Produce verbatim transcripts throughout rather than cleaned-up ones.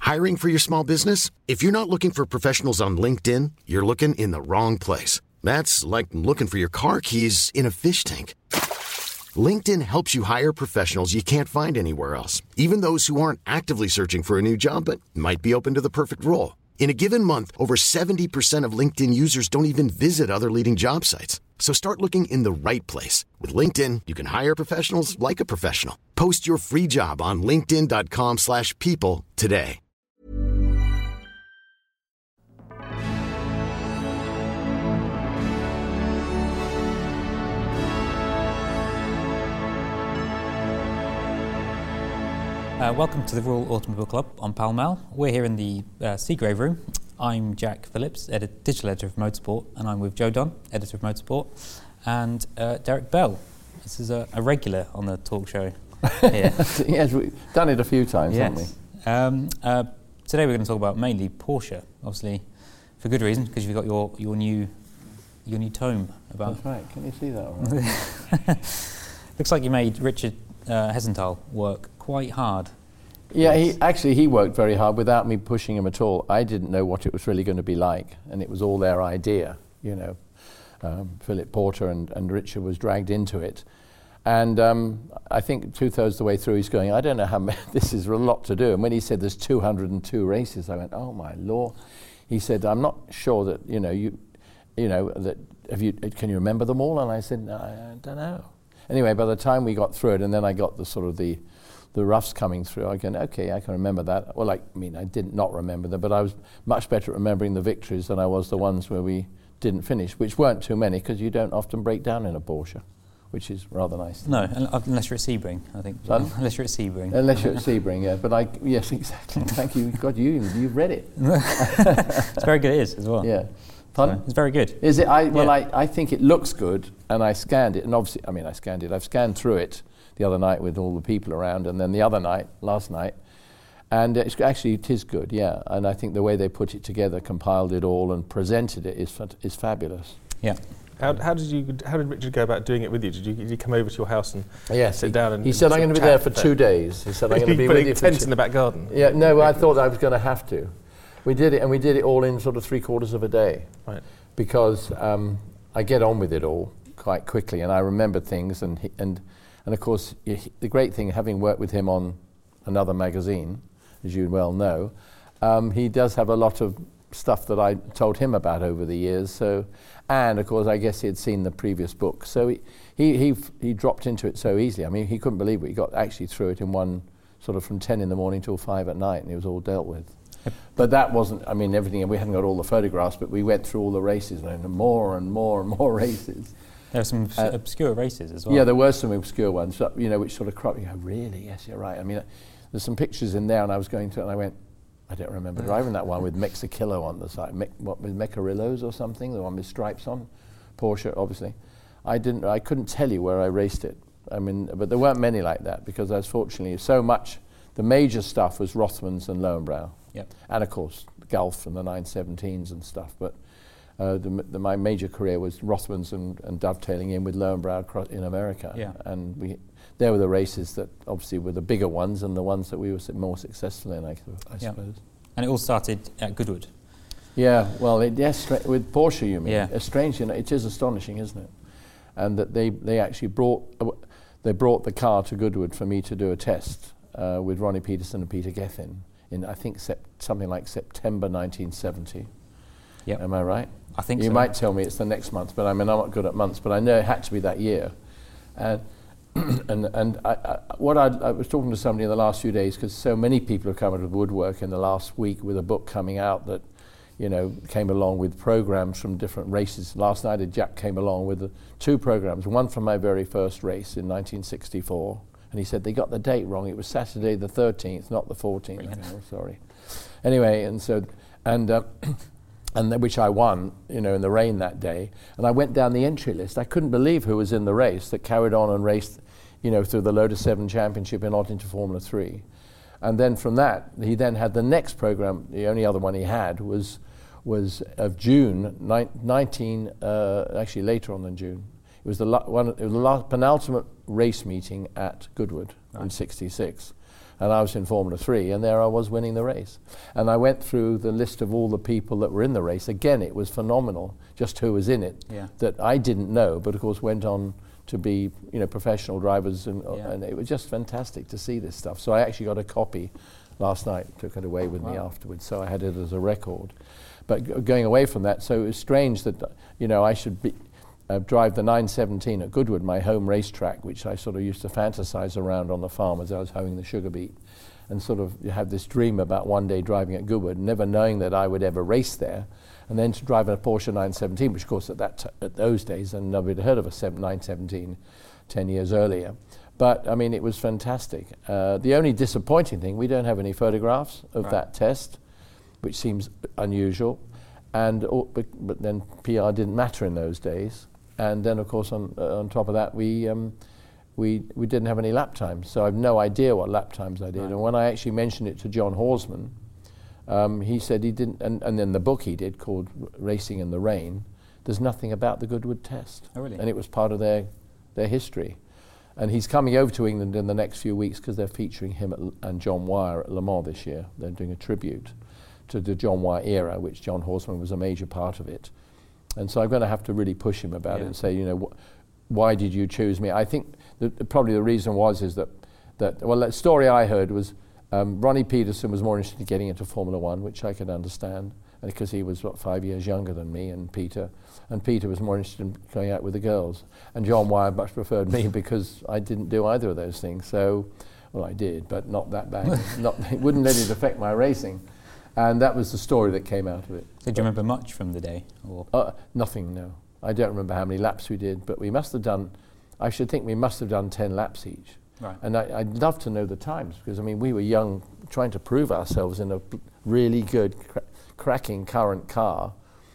Hiring for your small business? If you're not looking for professionals on LinkedIn, you're looking in the wrong place. That's like looking for your car keys in a fish tank. LinkedIn helps you hire professionals you can't find anywhere else, even those who aren't actively searching for a new job but might be open to the perfect role. In a given month, over seventy percent of LinkedIn users don't even visit other leading job sites. So start looking in the right place. With LinkedIn, you can hire professionals like a professional. Post your free job on linkedin.com slash people today. Uh, welcome to the Royal Automobile Club on Pall Mall. We're here in the uh, Seagrave room. I'm Jack Phillips, edit- digital editor of Motorsport, and I'm with Joe Dunn, editor of Motorsport, and uh, Derek Bell. This is a, a regular on the talk show here. Yes, we've done it a few times, yes. haven't we? Um, uh, today we're going to talk about mainly Porsche, obviously, for good reason, because you've got your, your new your new tome about. That's right. Can you see that all right? Looks like you made Richard uh, Hessenthal work quite hard. Yeah, he actually he worked very hard without me pushing him at all. I didn't know what it was really going to be like, and it was all their idea, you know. Um, Philip Porter and, and Richard was dragged into it. And um, I think two-thirds of the way through he's going, I don't know how many, this is a lot to do. And when he said there's two hundred two races, I went, oh my Lord. He said, I'm not sure that, you know, you you know, that, have you, can you remember them all? And I said, no, I don't know. Anyway, by the time we got through it, and then I got the sort of the the roughs coming through, I go, okay, I can remember that. Well, I mean, I did not remember them, but I was much better at remembering the victories than I was the ones where we didn't finish, which weren't too many, because you don't often break down in a Porsche, which is rather nice. No, unless you're at Sebring, I think. Pardon? Unless you're at Sebring. Unless you're at Sebring, yeah. But I, yes, exactly. Thank you. God, you, you've read it. It's very good, it is, as well. Yeah. Pardon? So it's very good. Is it? I, well, yeah. I, I think it looks good, and I scanned it, and obviously, I mean, I scanned it. I've scanned through it the other night with all the people around, and then the other night, last night, and it's actually it is good, yeah. And I think the way they put it together, compiled it all, and presented it is fa- is fabulous. Yeah. How, how did you? How did Richard go about doing it with you? Did you, did you come over to your house and yes, sit he, down and? He said, "I'm going to be there for there. two days." He said, "I'm going to be with you." Tent in the back garden. Yeah, no, I thought I was going to have to. We did it, and we did it all in sort of three quarters of a day, right? Because um, I get on with it all quite quickly, and I remember things, and he, and. And of course, he, the great thing, having worked with him on another magazine, as you well know, um, he does have a lot of stuff that I told him about over the years. So, and of course, I guess he had seen the previous book. So he he he, f- he dropped into it so easily. I mean, he couldn't believe it. He got actually through it in one sort of from ten in the morning till five at night, and it was all dealt with. Yep. But that wasn't. I mean, everything. We hadn't got all the photographs, but we went through all the races, and more and more and more races. There were some uh, obscure races as well. Yeah, there were some obscure ones, you know, which sort of crop. You go, really? Yes, you're right. I mean, uh, there's some pictures in there, and I was going to, and I went, I don't remember driving that one with Mexicillo on the side, Me- what with Mecarillos or something, the one with stripes on, Porsche, obviously. I didn't, I couldn't tell you where I raced it. I mean, but there weren't many like that because I was fortunately so much. The major stuff was Rothmans and Lowenbrow, yep. and of course Gulf and the nine seventeens and stuff, but. Uh, the, the, my major career was Rothmans and, and dovetailing in with Lowenbrow across in America. Yeah. And we, there were the races that obviously were the bigger ones and the ones that we were more successful in, I, I yeah. suppose. And it all started at Goodwood. Yeah, well, it, yes, stra- with Porsche, you mean? Yeah. It's strange, you know, it is astonishing, isn't it? And that they, they actually brought uh, they brought the car to Goodwood for me to do a test uh, with Ronnie Peterson and Peter Gethin in, I think, sep- something like September nineteen seventy. Yep. Am I right? I think you so. might tell me it's the next month, but I mean, I'm not good at months, but I know it had to be that year. And and and I, I, what I'd, I was talking to somebody in the last few days, because so many people have come out of the woodwork in the last week with a book coming out that, you know, came along with programs from different races. Last night, a Jack came along with uh, two programs, one from my very first race in nineteen sixty-four, and he said they got the date wrong. It was Saturday the thirteenth, not the fourteenth. Oh, sorry. Anyway, and so, and uh, and then, which I won, you know, in the rain that day. And I went down the entry list. I couldn't believe who was in the race that carried on and raced, you know, through the Lotus seven Championship and on into Formula three. And then from that, he then had the next program. The only other one he had was was of June ni- nineteen. Uh, actually, later on than June. It was the la- one. It was the last penultimate race meeting at Goodwood right. in sixty-six. And I was in Formula three, and there I was winning the race. And I went through the list of all the people that were in the race. Again, it was phenomenal, just who was in it, yeah. that I didn't know, but of course went on to be, you know, professional drivers, and, yeah. and it was just fantastic to see this stuff. So I actually got a copy last night, took it away with wow. me afterwards, so I had it as a record. But g- going away from that, so it was strange that, you know, I should be, uh, drive the nine seventeen at Goodwood, my home racetrack, which I sort of used to fantasize around on the farm as I was hoeing the sugar beet, and sort of have this dream about one day driving at Goodwood, never knowing that I would ever race there, and then to drive a Porsche nine seventeen, which of course at that t- at those days, and nobody had heard of a nine seventeen ten years earlier. But I mean, it was fantastic. Uh, the only disappointing thing, we don't have any photographs of right. that test, which seems unusual. And uh, but, but then P R didn't matter in those days. And then of course on uh, on top of that, we um, we we didn't have any lap times. So I have no idea what lap times I did. Right. And when I actually mentioned it to John Horsman, um, he said he didn't. And, and then the book he did called R- Racing in the Rain, there's nothing about the Goodwood test. Oh, really? And it was part of their their history. And he's coming over to England in the next few weeks because they're featuring him at L- and John Wyer at Le Mans this year. They're doing a tribute to the John Wyer era, which John Horsman was a major part of it. And so I'm going to have to really push him about yeah. it and say, you know, wh- why did you choose me? I think the, the, probably the reason was is that, that well, the story I heard was um, Ronnie Peterson was more interested in getting into Formula One, which I could understand, because he was, what, five years younger than me and Peter. And Peter was more interested in going out with the girls. And John Wyer much preferred me because I didn't do either of those things. So, well, I did, but not that bad. not, it wouldn't let it affect my racing. And that was the story that came out of it. So do you remember much from the day? Or Uh, nothing, no. I don't remember how many laps we did, but we must have done, I should think we must have done ten laps each. right. And I, I'd love to know the times, because, I mean, we were young, trying to prove ourselves in a b- really good, cra- cracking current car.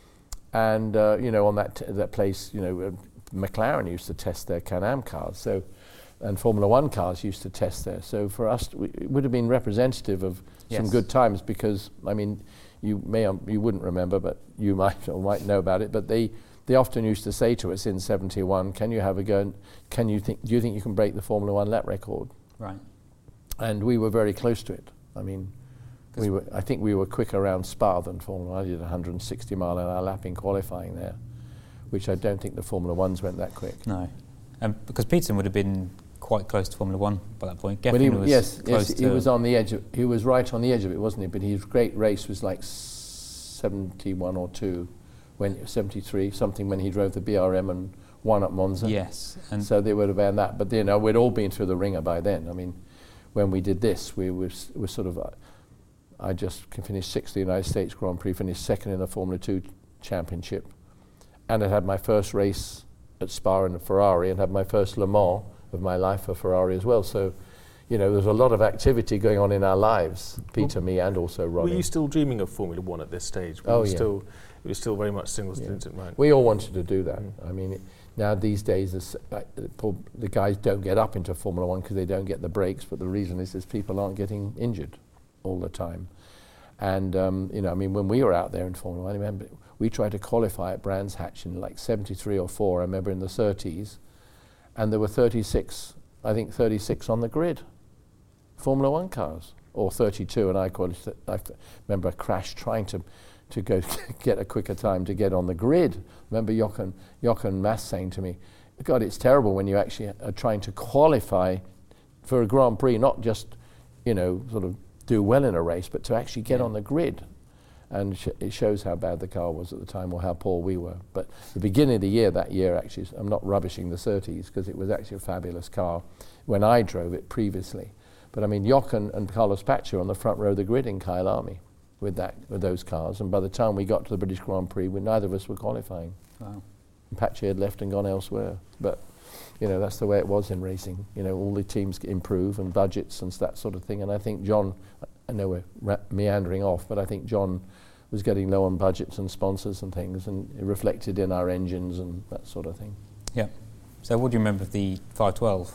And, uh, you know, on that t- that place, you know, uh, McLaren used to test their Can-Am cars, so, and Formula One cars used to test there. So for us, we, it would have been representative of some Yes. good times, because, I mean, you may, um, you wouldn't remember, but you might or might know about it, but they, they often used to say to us in seventy-one, can you have a go, and can you think, do you think you can break the Formula One lap record? Right. And we were very close to it. I mean, we were, I think we were quicker around Spa than Formula One. I did one hundred sixty mile an hour lap in qualifying there, which I don't think the Formula Ones went that quick. No. Um, because Peterson would have been quite close to Formula One by that point. But he, Geffen was yes, close yes, to he was on the edge of, he was right on the edge of it, wasn't he? But his great race was like seventy-one or two, when seventy-three, something, when he drove the B R M and won at Monza. Yes. And So they would have been that. But, you know, we'd all been through the ringer by then. I mean, when we did this, we were, s- were sort of, uh, I just c- finished sixth in the United States Grand Prix, finished second in the Formula Two Championship, and I had my first race at Spa in a Ferrari, and had my first Le Mans of my life for Ferrari as well. So, you know, there's a lot of activity going on in our lives, Peter, me, and also Ronnie. Were you still dreaming of Formula One at this stage? Were Oh, you yeah. Still, it was still very much single Yeah. stint, right? We all wanted to do that. Mm. I mean, it, now these days, it's, uh, the poor- the guys don't get up into Formula One because they don't get the breaks, but the reason is is people aren't getting injured all the time. And, um, you know, I mean, when we were out there in Formula One, I remember we tried to qualify at Brands Hatch in like seventy-three or four, I remember in the thirties, and there were thirty-six, I think thirty-six on the grid, Formula One cars, or thirty-two, and I, qualified, I f- remember a crash trying to to go get a quicker time to get on the grid. Remember Jochen, Jochen Mass saying to me, God, it's terrible when you actually are trying to qualify for a Grand Prix, not just, you know, sort of do well in a race, but to actually get Yeah. on the grid. And sh- it shows how bad the car was at the time, or how poor we were. But the beginning of the year, that year actually, I'm not rubbishing the thirties, because it was actually a fabulous car when I drove it previously. But I mean, Jochen and Carlos Pace on the front row of the grid in Kyalami with that, with those cars. And by the time we got to the British Grand Prix, we, neither of us were qualifying. wow. And Pace had left and gone elsewhere. But, you know, that's the way it was in racing. You know, all the teams improve, and budgets and that sort of thing. And I think John, I know we're ra- meandering off, but I think John was getting low on budgets and sponsors and things, and it reflected in our engines and that sort of thing. Yeah. So what do you remember of the five twelve,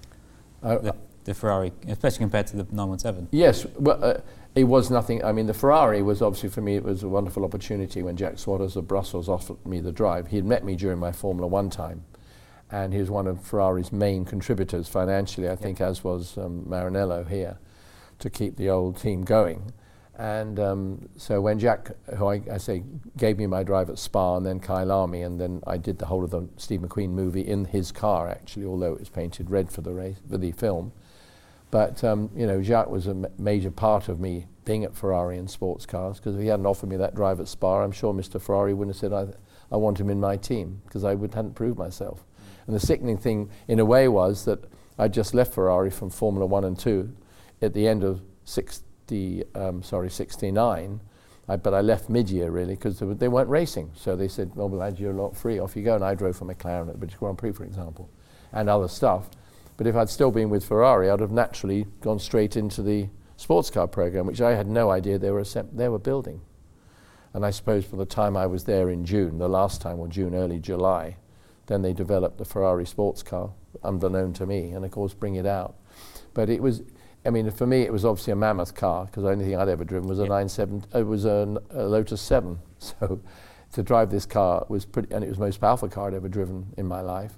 Uh, the, the Ferrari, especially compared to the nine one seven? Yes, well, uh, it was nothing. I mean, the Ferrari was obviously, for me, it was a wonderful opportunity when Jack Swatters of Brussels offered me the drive. He had met me during my Formula One time, and he was one of Ferrari's main contributors financially, I think, as was um, Maranello here. to keep the old team going. And um, so when Jack, who I, I say, gave me my drive at Spa, and then Kyle Army, and then I did the whole of the Steve McQueen movie in his car, actually, although it was painted red for the race, for the film. But um, you know, Jacques was a m- major part of me being at Ferrari and sports cars, because if he hadn't offered me that drive at Spa, I'm sure Mister Ferrari wouldn't have said, I, I want him in my team, because I would, hadn't proved myself. And the sickening thing, in a way, was that I just left Ferrari from Formula One and Two at the end of sixty, um, sorry, sixty-nine. I, but I left mid-year really because they, they weren't racing. So they said, "Well, lad, you're not free. Off you go." And I drove for McLaren at the British Grand Prix, for example, and other stuff. But if I'd still been with Ferrari, I'd have naturally gone straight into the sports car program, which I had no idea they were assemb- they were building. And I suppose for the time I was there in June, the last time, or June, early July, then they developed the Ferrari sports car, unbeknown to me, and of course bring it out. But it was, I mean, for me, it was obviously a mammoth car, because the only thing I'd ever driven was a yeah. nine seven. It was a, a Lotus seven. So to drive this car was pretty, and it was the most powerful car I'd ever driven in my life.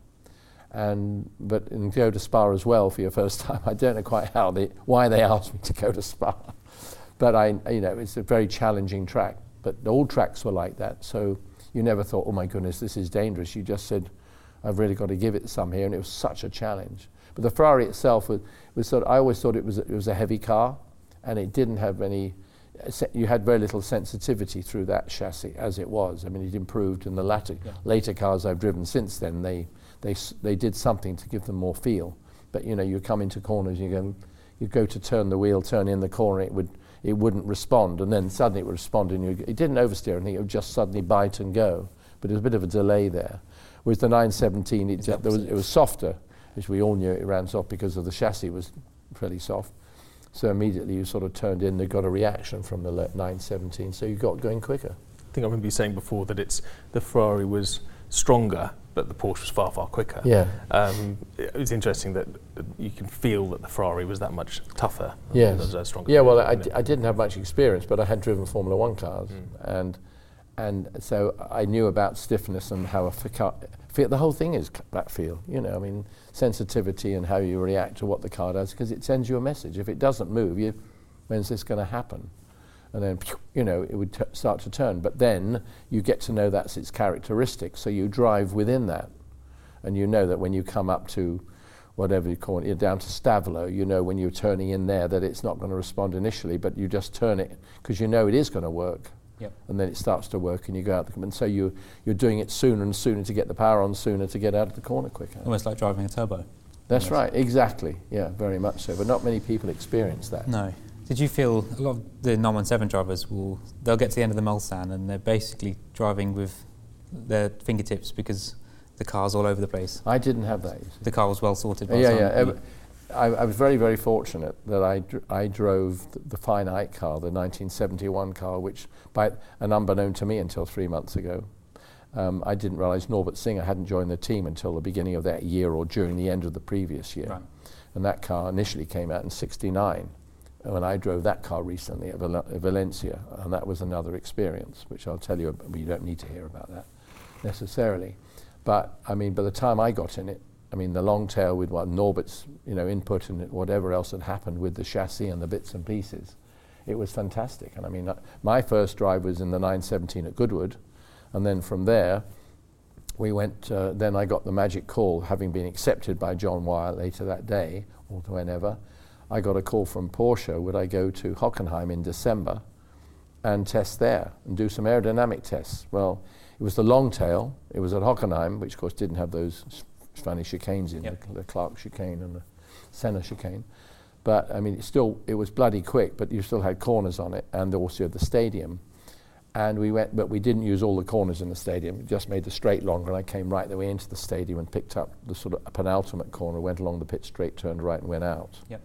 And but and go to Spa as well for your first time. I don't know quite how they, why they asked me to go to Spa, but I, you know, it's a very challenging track. But all tracks were like that, so you never thought, "Oh my goodness, this is dangerous." You just said, "I've really got to give it some here," and it was such a challenge. But the Ferrari itself was, was sort of, I always thought it was a, it was a heavy car, and it didn't have any. You had very little sensitivity through that chassis as it was. I mean, it improved in the latter yeah. later cars I've driven since then. They they they did something to give them more feel. But you know, you come into corners, you go, you go to turn the wheel, turn in the corner, it would it wouldn't respond, and then suddenly it would respond, and you, it didn't oversteer anything. It would just suddenly bite and go. But there was a bit of a delay there. Whereas the nine seventeen, it, there was, it was softer, as we all knew it ran soft because of the chassis was fairly soft. So immediately you sort of turned in, they got a reaction from the nine seventeen, so you got going quicker. I think I remember you saying before that it's the Ferrari was stronger, but the Porsche was far, far quicker. Yeah. Um, it was interesting that you can feel that the Ferrari was that much tougher. Yes. Uh, stronger. Yeah, well, I, d- I didn't have much experience, but I had driven Formula One cars, mm. and and so I knew about stiffness and how a f- car, feel, the whole thing is that feel, you know, I mean, sensitivity and how you react to what the car does, because it sends you a message. If it doesn't move, you, when's this going to happen? And then, you know, it would t- start to turn. But then you get to know that's its characteristics, so you drive within that. And you know that when you come up to whatever you call it, you're down to Stavelot, you know when you're turning in there that it's not going to respond initially, but you just turn it because you know it is going to work. Yep. And then it starts to work and you go out the, and so you, you're doing it sooner and sooner to get the power on sooner to get out of the corner quicker. Almost like driving a turbo. That's almost. Right, exactly. Yeah, very much so. But not many people experience that. No. Did you feel a lot of the nine one seven drivers will, they'll get to the end of the Mulsanne and they're basically driving with their fingertips because the car's all over the place? I didn't have that. The car was well sorted. Uh, yeah, yeah. Uh, I, I was very, very fortunate that I, dr- I drove the, the finite car, the nineteen seventy-one car, which, by and unbeknown to me until three months ago, um, I didn't realise Norbert Singer hadn't joined the team until the beginning of that year or during the end of the previous year. Right. And that car initially came out in sixty-nine. When I drove that car recently at Val- Valencia, and that was another experience, which I'll tell you about. You don't need to hear about that necessarily. But, I mean, by the time I got in it, I mean, the long tail with what Norbert's, you know, input and whatever else had happened with the chassis and the bits and pieces, it was fantastic. And I mean, uh, my first drive was in the nine seventeen at Goodwood, and then from there, we went, uh, then I got the magic call, having been accepted by John Wyatt later that day, or whenever. I got a call from Porsche, would I go to Hockenheim in December and test there and do some aerodynamic tests? Well, it was the long tail, it was at Hockenheim, which of course didn't have those s- funny chicanes in, yep. the, the Clark chicane and the Senna chicane. But I mean, it still, it was bloody quick, but you still had corners on it, and also the stadium. And we went, but we didn't use all the corners in the stadium, just made the straight longer, and I came right the way into the stadium and picked up the sort of penultimate corner, went along the pit straight, turned right and went out. Yep.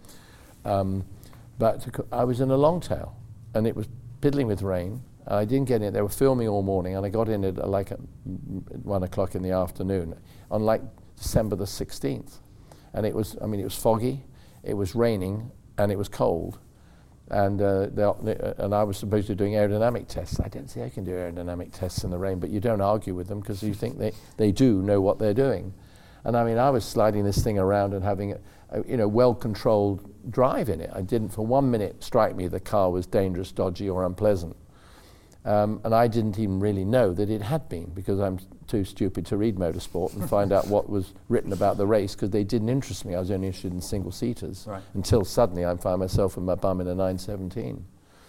Um, but I was in a long tail, and it was piddling with rain. I didn't get in. They were filming all morning, and I got in at uh, like at one o'clock in the afternoon on like December the sixteenth. And it was, I mean, it was foggy, it was raining, and it was cold. And uh, they, uh, and I was supposed to be doing aerodynamic tests. I didn't say I can do aerodynamic tests in the rain, but you don't argue with them because you think they, they do know what they're doing. And I mean, I was sliding this thing around and having a, a you know, well-controlled drive in it. I didn't for one minute strike me the car was dangerous, dodgy or unpleasant. Um, and I didn't even really know that it had been, because I'm too stupid to read motorsport and find out what was written about the race, because they didn't interest me. I was only interested in single-seaters, right. until suddenly I found myself with my bum in a nine seventeen.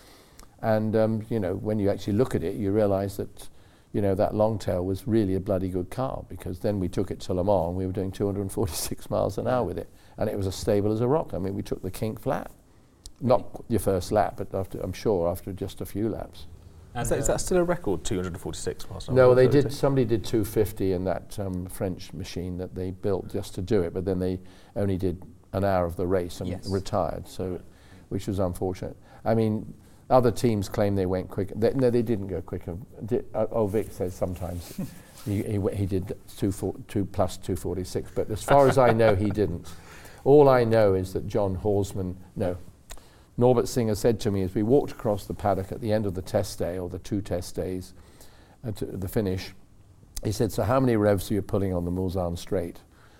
And, um, you know, when you actually look at it, you realise that, you know, that Longtail was really a bloody good car, because then we took it to Le Mans and we were doing two hundred forty-six miles an hour with it. And it was as stable as a rock. I mean, we took the kink flat. Not your first lap, but after, I'm sure after just a few laps. Is that, is that still a record, two hundred forty-six miles an hour? No, they did. Somebody did two fifty in that um, French machine that they built just to do it, but then they only did an hour of the race and yes. retired, so, which was unfortunate. I mean, other teams claim they went quicker. They, no, they didn't go quicker. Di- uh, oh, Vic says sometimes he, he, he did two, four, two plus two forty-six, but as far as I know, he didn't. All I know is that John Horsman, no, Norbert Singer said to me as we walked across the paddock at the end of the test day, or the two test days, uh, to the finish, he said, so how many revs are you pulling on the Mulsanne straight?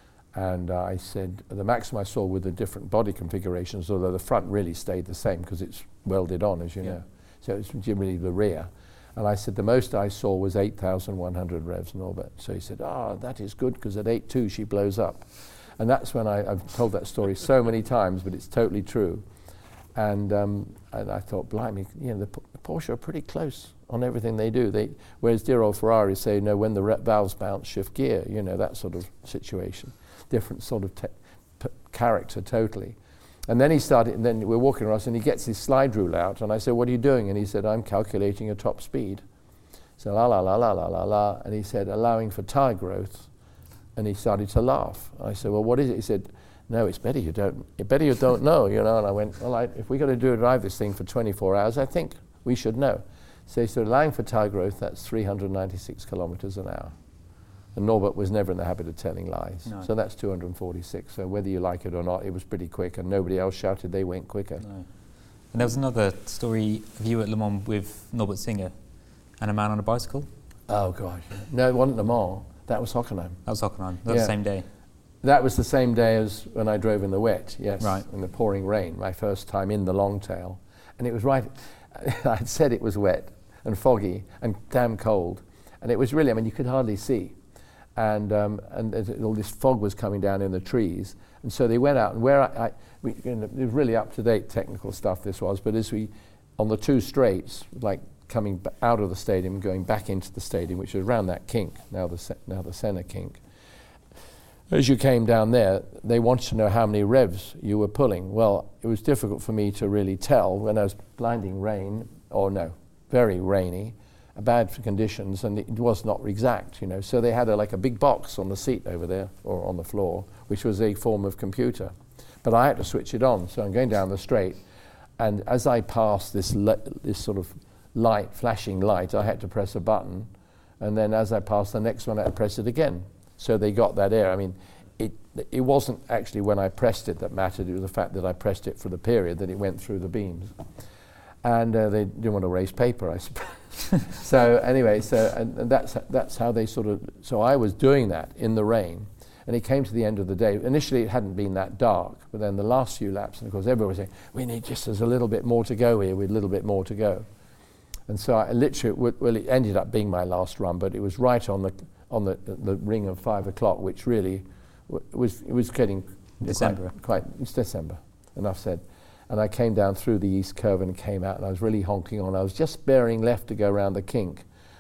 And uh, I said, the maximum I saw with the different body configurations, although the front really stayed the same because it's welded on, as you yeah. know. So it's really the rear. And I said, the most I saw was eight thousand one hundred revs, Norbert. So he said, ah, oh, that is good, because at eight point two she blows up. And that's when I, I've told that story so many times, but it's totally true. And, um, and I thought, blimey, you know, the, P- the Porsche are pretty close on everything they do. They, whereas dear old Ferrari say, no, when the re- valves bounce, shift gear, you know, that sort of situation. Different sort of te- p- character, totally. And then he started, and then we're walking around, and he gets his slide rule out, and I said, what are you doing? And he said, I'm calculating a top speed. So la la la la la la la, and he said, allowing for tire growth, and he started to laugh. I said, well, what is it? He said, no, it's better you don't, it's better you don't know, you know. And I went, well, I, if we're going to do drive this thing for twenty-four hours, I think we should know. So he said, allowing for tire growth, that's three hundred ninety-six kilometers an hour. And Norbert was never in the habit of telling lies. No. So that's two hundred forty-six. So whether you like it or not, it was pretty quick, and nobody else shouted they went quicker. No. And there was another story of you at Le Mans with Norbert Singer and a man on a bicycle. Oh, gosh. No, it wasn't Le Mans. That was Hockenheim. That was Hockenheim. That was yeah. the same day. That was the same day as when I drove in the wet, yes, right. in the pouring rain, my first time in the Longtail. And it was right, I'd said it was wet and foggy and damn cold. And it was really, I mean, you could hardly see. And um, and it, all this fog was coming down in the trees. And so they went out, and where I, I we, you know, it was really up-to-date technical stuff this was, but as we, on the two straights, like coming b- out of the stadium, going back into the stadium, which was around that kink, now the se- now the Senna kink, as you came down there, they wanted to know how many revs you were pulling. Well, it was difficult for me to really tell when I was blinding rain, or no, very rainy, bad conditions, and it was not exact, you know. So they had a, like a big box on the seat over there, or on the floor, which was a form of computer. But I had to switch it on, so I'm going down the straight, and as I passed this le- this sort of light, flashing light, I had to press a button, and then as I passed the next one, I had to press it again. So they got that error. I mean, it it wasn't actually when I pressed it that mattered. It was the fact that I pressed it for the period that it went through the beams. And uh, they didn't want to raise paper, I suppose. So anyway, so and, and that's that's how they sort of. So I was doing that in the rain, and it came to the end of the day. Initially, it hadn't been that dark, but then the last few laps, and of course, everyone was saying, "We need just there's a little bit more to go here. With a little bit more to go." And so I literally, w- well, it ended up being my last run, but it was right on the on the the, the ring of five o'clock, which really w- was it was getting December. Quite, quite it's December. Enough said. And I came down through the east curve and came out, and I was really honking on. I was just bearing left to go around the kink.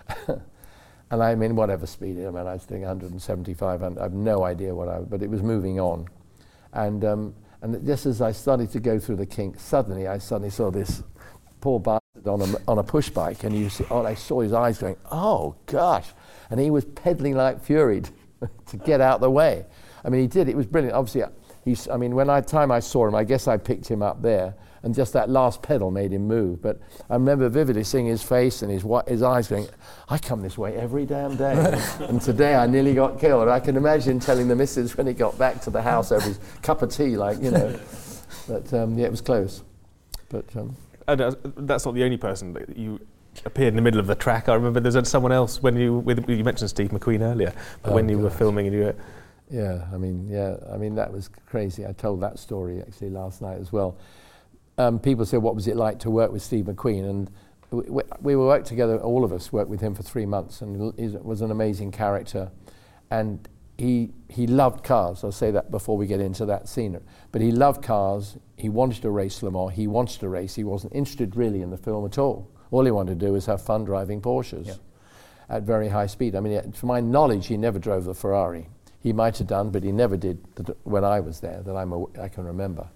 And I mean, whatever speed, I mean, I was doing one seventy-five, and I have no idea what I, but it was moving on. And um, and just as I started to go through the kink, suddenly I suddenly saw this poor bastard on a, on a push bike, and you see, oh, I saw his eyes going, oh gosh, and he was pedaling like fury to get out the way. I mean, he did, it was brilliant. Obviously, He's, I mean, when I time I saw him, I guess I picked him up there, and just that last pedal made him move. But I remember vividly seeing his face and his his eyes going, I come this way every damn day. And today I nearly got killed. I can imagine telling the missus when he got back to the house over his cup of tea, like, you know. But um, yeah, it was close. But um, and uh, that's not the only person that you appeared in the middle of the track. I remember there's someone else when you with, you mentioned Steve McQueen earlier, but oh when you gosh. were filming and you were Yeah, I mean, yeah, I mean, that was crazy. I told that story actually last night as well. Um, people said, what was it like to work with Steve McQueen? And we, we worked together, all of us worked with him for three months, and he was an amazing character. And he he loved cars. I'll say that before we get into that scene. But he loved cars. He wanted to race Le Mans. He wanted to race. He wasn't interested really in the film at all. All he wanted to do was have fun driving Porsches. Yeah. At very high speed. I mean, to my knowledge, he never drove the Ferrari. He might have done, but he never did th- when I was there, that I'm a, I can remember.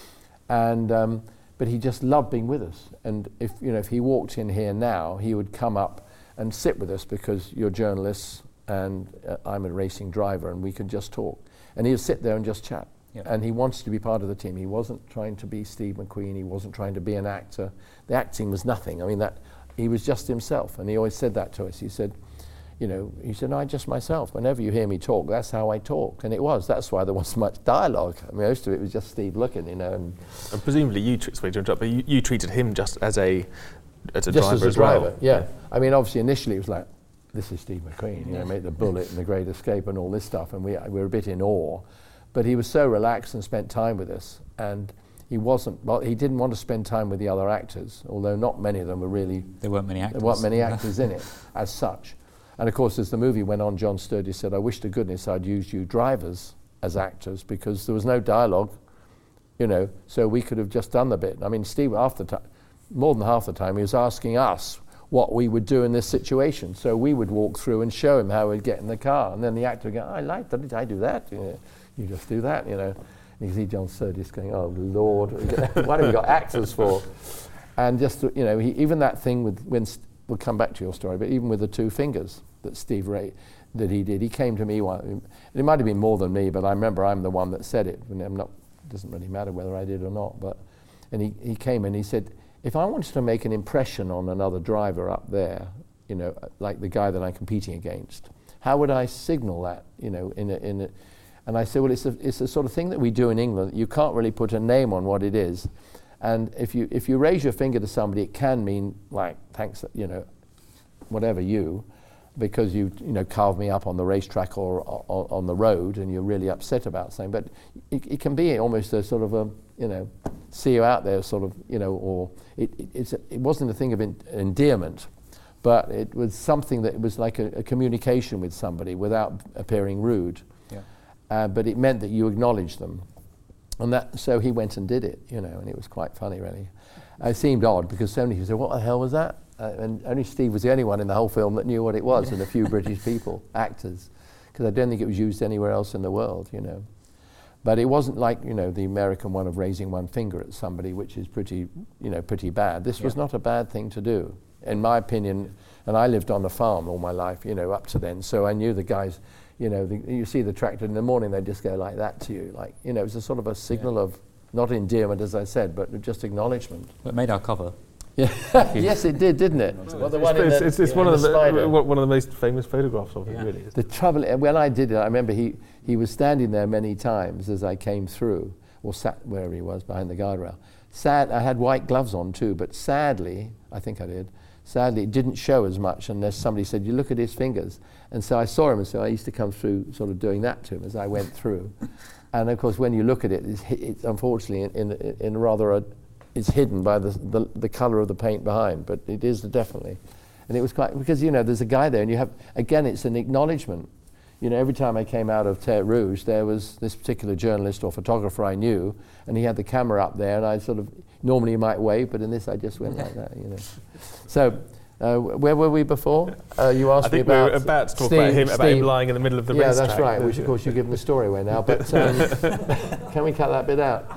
And um, but he just loved being with us. And if you know, if he walked in here now, he would come up and sit with us because you're journalists and uh, I'm a racing driver, and we could just talk. And he'd sit there and just chat. Yep. And he wants to be part of the team. He wasn't trying to be Steve McQueen. He wasn't trying to be an actor. The acting was nothing. I mean, that he was just himself. And he always said that to us. He said, you know, he said, no, I just myself. Whenever you hear me talk, that's how I talk. And it was. That's why there wasn't much dialogue. I mean, most of it was just Steve looking, you know. And, and presumably you, tr- sorry to interrupt, but you, you treated him just as a as a just driver as a as driver, well. Yeah. I mean, obviously, initially it was like, this is Steve McQueen, you know, make the Bullet and the Great Escape and all this stuff. And we, we were a bit in awe. But he was so relaxed and spent time with us. And he wasn't, well, he didn't want to spend time with the other actors, although not many of them were really... There weren't many actors. There weren't many actors in it, as such. And of course, as the movie went on, John Sturdy said, I wish to goodness I'd used you drivers as actors, because there was no dialogue, you know, so we could have just done the bit. I mean, Steve, after ti- more than half the time, he was asking us what we would do in this situation. So we would walk through and show him how we'd get in the car. And then the actor would go, I like that, I do that. You know, you just do that, you know. And you see John Sturdy going, oh, Lord, what have we got actors for? And just, you know, he, even that thing with, when, st- we'll come back to your story, but even with the two fingers that Steve Ray, that he did, he came to me one, and it might have been more than me, but I remember I'm the one that said it. And I'm not, it doesn't really matter whether I did or not, but, and he, he came and he said, if I wanted to make an impression on another driver up there, you know, like the guy that I'm competing against, how would I signal that, you know, in a, in a, and I said, well, it's a, it's the sort of thing that we do in England. You can't really put a name on what it is. And if you if you raise your finger to somebody, it can mean, like, thanks, you know, whatever you, because you, you know, carved me up on the racetrack or, or on the road and you're really upset about something. But it, it can be almost a sort of a, you know, see you out there sort of, you know, or it, it, it's a, it wasn't a thing of en- endearment, but it was something that was like a, a communication with somebody without appearing rude. Yeah. Uh, but it meant that you acknowledged them. And that, so he went and did it, you know, and it was quite funny, really. Uh, it seemed odd because so many people said, what the hell was that? Uh, and only Steve was the only one in the whole film that knew what it was, and a few British people, actors, because I don't think it was used anywhere else in the world, you know. But it wasn't like, you know, the American one of raising one finger at somebody, which is pretty, you know, pretty bad. This yeah. was not a bad thing to do, in my opinion. And I lived on a farm all my life, you know, up to then, so I knew the guys. You know, the, you see the tractor in the morning, they just go like that to you. Like, you know, it's a sort of a signal yeah. of, not endearment, as I said, but just acknowledgement. It made our cover. Yeah. Yes, it did, didn't it? Well, the one it's, in the, it's, it's one, of the, the one of the most famous photographs of yeah. it, really. The trouble, when I did it, I remember he, he was standing there many times as I came through, or sat wherever he was, behind the guardrail. Sad, I had white gloves on too, but sadly, I think I did, sadly, it didn't show as much unless somebody said, you look at his fingers. And so I saw him, and so I used to come through sort of doing that to him as I went through. And of course, when you look at it, it's, it's unfortunately in, in, in rather a, it's hidden by the, the, the colour of the paint behind, but it is definitely. And it was quite, because, you know, there's a guy there, and you have, again, it's an acknowledgement. You know, every time I came out of Terre Rouge, there was this particular journalist or photographer I knew, and he had the camera up there, and I sort of, normally you might wave, but in this I just went like that, you know. So, uh, where were we before? Uh, you asked I think me about... we were about to talk Steve, about him, Steve. about him lying in the middle of the yeah, racetrack. Yeah, that's right, which of course you give the story away now, but um, can we cut that bit out?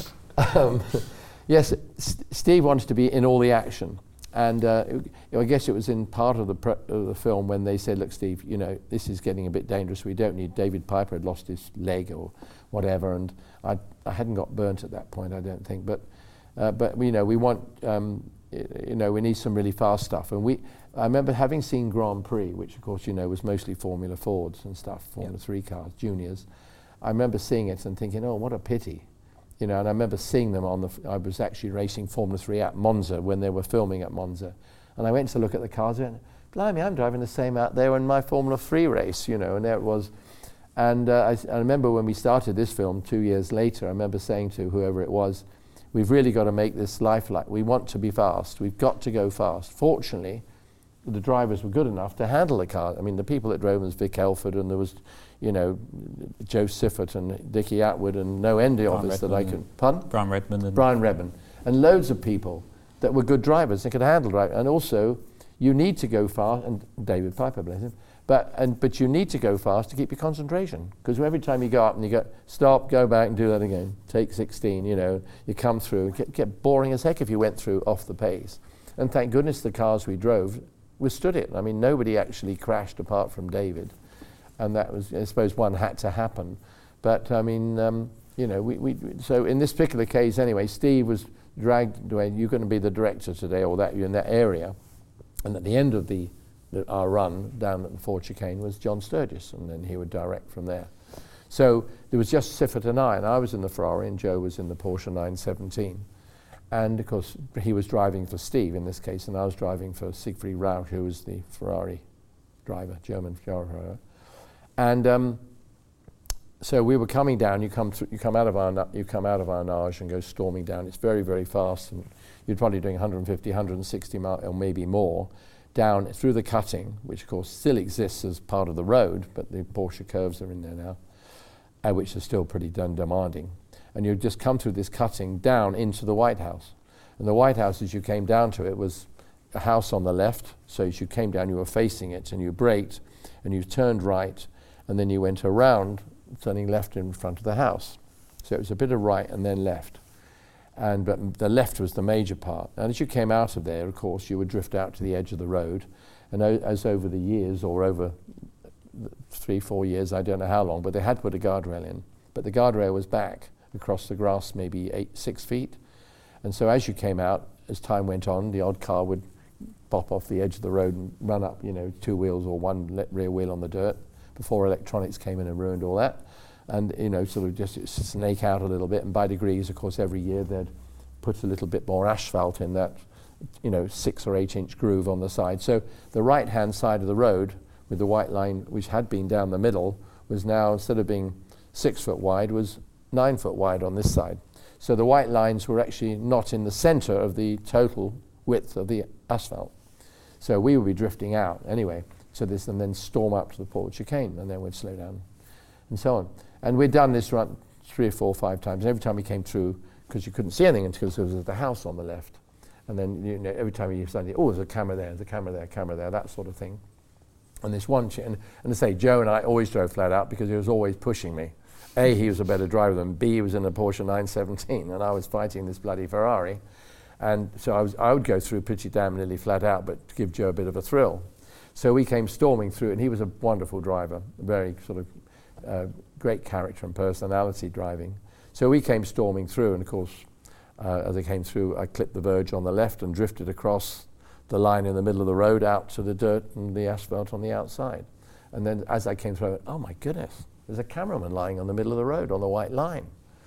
Um, yes, S- Steve wanted to be in all the action. And uh, it, you know, I guess it was in part of the, pre- of the film when they said, look, Steve, you know, this is getting a bit dangerous. We don't need... David Piper had lost his leg or whatever, and I, I hadn't got burnt at that point, I don't think. But, uh, but you know, we want... Um, you know, we need some really fast stuff. And we... I remember having seen Grand Prix, which of course, you know, was mostly Formula Fords and stuff, Formula yep. three cars, juniors. I remember seeing it and thinking, oh, what a pity. You know, and I remember seeing them on the, f- I was actually racing Formula three at Monza when they were filming at Monza. And I went to look at the cars and went, blimey, I'm driving the same out there in my Formula three race, you know, and there it was. And uh, I, I remember when we started this film two years later, I remember saying to whoever it was, we've really got to make this lifelike. We want to be fast. We've got to go fast. Fortunately, the drivers were good enough to handle the car. I mean, the people that drove was Vic Elford, and there was, you know, Joe Siffert and Dickie Atwood, and no end of us that I could. Pardon? Brian Redman. And Brian Redman. And loads of people that were good drivers and could handle it. And also, you need to go fast, and David Piper, bless him, but, and, but you need to go fast to keep your concentration. Because every time you go up and you go, stop, go back and do that again, take sixteen, you know, you come through, it get, get boring as heck if you went through off the pace. And thank goodness the cars we drove withstood it. I mean, nobody actually crashed apart from David. And that was, I suppose one had to happen. But I mean, um, you know, we, we, so in this particular case anyway, Steve was dragged away, you're going to be the director today, or that you're in that area. And at the end of the, the our run down at the Ford Chicane was John Sturgis, and then he would direct from there. So there was just Siffert and I, and I was in the Ferrari and Joe was in the Porsche nine seventeen. And of course, he was driving for Steve in this case, and I was driving for Siegfried Rauch, who was the Ferrari driver, German Ferrari driver. And um, so we were coming down. You come th- you come out of our you come out of Arnage and go storming down. It's very very fast, and you're probably doing one fifty, one sixty miles or maybe more down through the cutting, which of course still exists as part of the road, but the Porsche curves are in there now, uh, which are still pretty done demanding. And you just come through this cutting down into the White House. And the White House, as you came down to it, was a house on the left. So as you came down, you were facing it, and you braked, and you turned right, and then you went around, turning left in front of the house. So it was a bit of right and then left. And but the left was the major part. And as you came out of there, of course, you would drift out to the edge of the road. And o- as over the years, or over three, four years, I don't know how long, but they had put a guardrail in. But the guardrail was back across the grass, maybe eight, six feet. And so as you came out, as time went on, the odd car would pop off the edge of the road and run up, you know, two wheels or one le- rear wheel on the dirt before electronics came in and ruined all that. And, you know, sort of just snake out a little bit. And by degrees, of course, every year they'd put a little bit more asphalt in that, you know, six or eight inch groove on the side. So the right-hand side of the road with the white line, which had been down the middle, was now, instead of being six foot wide, was nine foot wide on this side. So the white lines were actually not in the center of the total width of the asphalt. So we would be drifting out anyway. So this, and then storm up to the Ford Chicane, and then we'd slow down, and so on. And we'd done this run three or four, five times. And every time we came through, because you couldn't see anything until there was the house on the left. And then, you know, every time you suddenly, oh, there's a camera there, there's a camera there, camera there, that sort of thing. And this one, ch- and, and to say, Joe and I always drove flat out because he was always pushing me. A, he was a better driver than B, he was in a Porsche nine seventeen, and I was fighting this bloody Ferrari. And so I was, I would go through pretty damn nearly flat out, but to give Joe a bit of a thrill. So we came storming through, and he was a wonderful driver, a very sort of uh, great character and personality driving. So we came storming through, and of course, uh, as I came through, I clipped the verge on the left and drifted across the line in the middle of the road out to the dirt and the asphalt on the outside. And then as I came through, I went, oh my goodness, there's a cameraman lying on the middle of the road on the white line.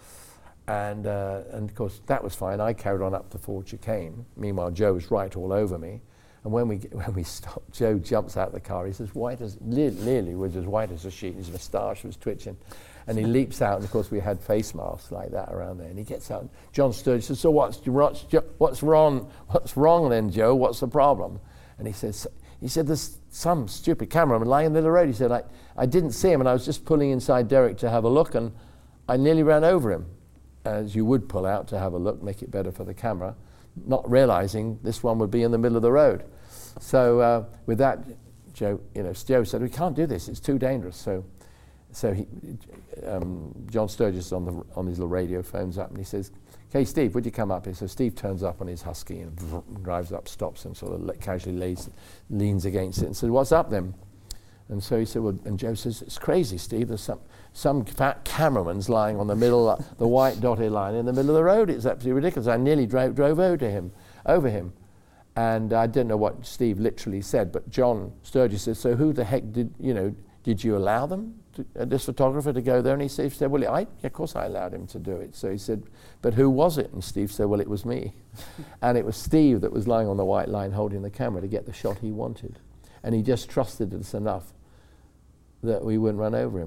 And, uh, and of course, that was fine. I carried on up the Ford Chicane. Meanwhile, Joe was right all over me. And when we when we stopped, Joe jumps out of the car. He's as white as, Lily was as white as a sheet. His moustache was twitching. And he leaps out, and of course we had face masks like that around there. And he gets out. John Sturgis says, so what's, what's, what's wrong? What's wrong then, Joe? What's the problem? And he says, he said, there's some stupid cameraman lying in the middle of the road. He said, I, I didn't see him, and I was just pulling inside Derek to have a look, and I nearly ran over him, as you would pull out to have a look, make it better for the camera, not realizing this one would be in the middle of the road. So uh, with that, Joe, you know, Joe said, we can't do this, it's too dangerous. So so he, um, John Sturgis on the on his little radio phones up, and he says, okay, Steve, would you come up here? So Steve turns up on his Husky and vrr, drives up, stops, and sort of le- casually lays, leans against it and says, what's up then? And so he said, well, and Joe says, it's crazy, Steve, there's some some fat cameraman's lying on the middle, uh, the white dotted line in the middle of the road. It's absolutely ridiculous. I nearly drove, drove over to him, over him. And I didn't know what Steve literally said, but John Sturgis said, so who the heck did, you know, did you allow them, to, uh, this photographer, to go there? And he said, well, I, yeah, of course I allowed him to do it. So he said, but who was it? And Steve said, well, it was me. And it was Steve that was lying on the white line holding the camera to get the shot he wanted. And he just trusted us enough that we wouldn't run over him.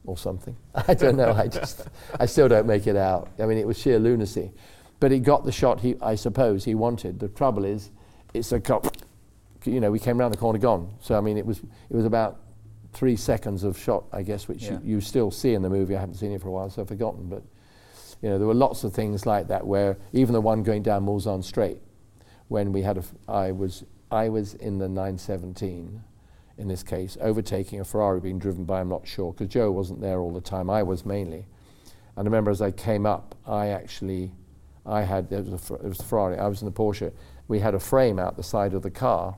or something. I don't know. I just, I still don't make it out. I mean, it was sheer lunacy. But he got the shot he, I suppose, he wanted. The trouble is, it's a cop, you know, we came round the corner, gone. So, I mean, it was it was about three seconds of shot, I guess, which yeah. you, you still see in the movie. I haven't seen it for a while, so I've forgotten. But, you know, there were lots of things like that where, even the one going down Mulsanne Straight, when we had a, f- I was, I was in the nine seventeen, in this case, overtaking a Ferrari being driven by, I'm not sure, because Joe wasn't there all the time, I was mainly. And I remember as I came up, I actually, I had, it was, a, it was a Ferrari, I was in the Porsche, we had a frame out the side of the car,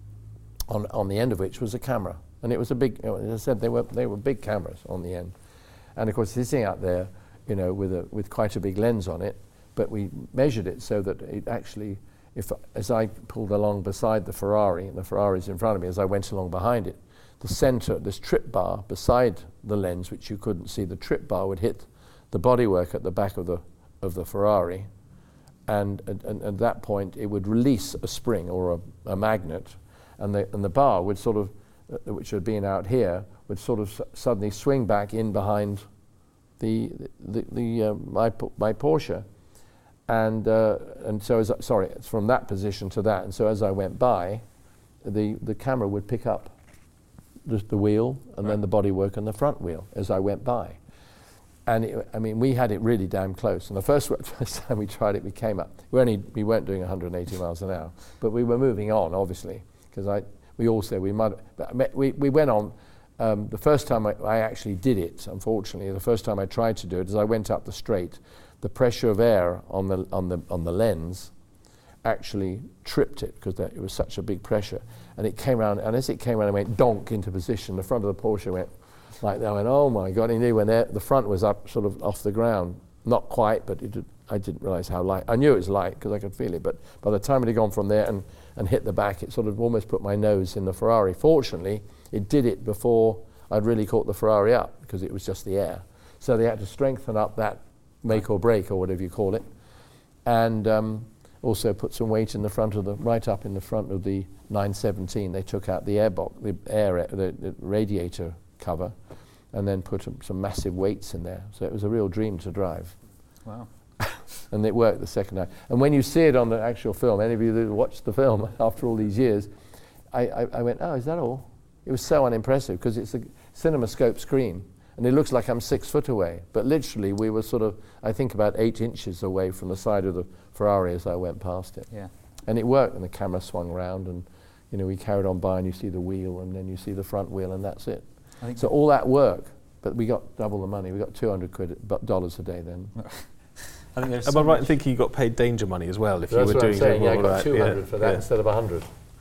on, on the end of which was a camera. And it was a big, you know, as I said, they were, they were big cameras on the end. And of course, sitting out there, you know, with a, with quite a big lens on it, but we measured it so that it actually, if as I pulled along beside the Ferrari, and the Ferrari's in front of me, as I went along behind it, the center, this trip bar beside the lens, which you couldn't see, the trip bar would hit the bodywork at the back of the of the Ferrari, and, and, and at that point it would release a spring or a, a magnet, and the and the bar would sort of, uh, which had been out here, would sort of s- suddenly swing back in behind the the, the uh, my my Porsche. And uh, and so as I, sorry, it's from that position to that. And so as I went by, the the camera would pick up the, the wheel and right. then the bodywork and the front wheel as I went by. And it, I mean, we had it really damn close. And the first, first time we tried it, we came up. We only we weren't doing one hundred eighty miles an hour, but we were moving on, obviously, because I we all said we might. But we we went on. Um, the first time I, I actually did it, unfortunately, the first time I tried to do it, is I went up the straight. The pressure of air on the on the on the lens actually tripped it because it was such a big pressure, and it came around. And as it came around, it went donk into position. The front of the Porsche went like that. I went, oh my God! And he knew when the front was up, sort of off the ground, not quite, but it did, I didn't realize how light. I knew it was light because I could feel it. But by the time it had gone from there and and hit the back, it sort of almost put my nose in the Ferrari. Fortunately, it did it before I'd really caught the Ferrari up because it was just the air. So they had to strengthen up that make or break or whatever you call it, and um, also put some weight in the front of the, right up in the front of the nine seventeen. They took out the air box, the air, the, the radiator cover, and then put um, some massive weights in there. So it was a real dream to drive. Wow. And it worked the second time. And when you see it on the actual film, any of you that watched the film after all these years, I, I, I went, oh, is that all? It was so unimpressive because it's a CinemaScope screen. And it looks like I'm six foot away. But literally, we were sort of, I think, about eight inches away from the side of the Ferrari as I went past it. Yeah. And it worked, and the camera swung round, and you know, we carried on by, and you see the wheel, and then you see the front wheel, and that's it. I think so all that work, but we got double the money. We got two hundred quid dollars a day then. I think there's Am so I right in much- thinking you got paid danger money as well if That's you were what doing I'm saying. Yeah, I all got that? two hundred yeah. for that yeah. instead of one hundred.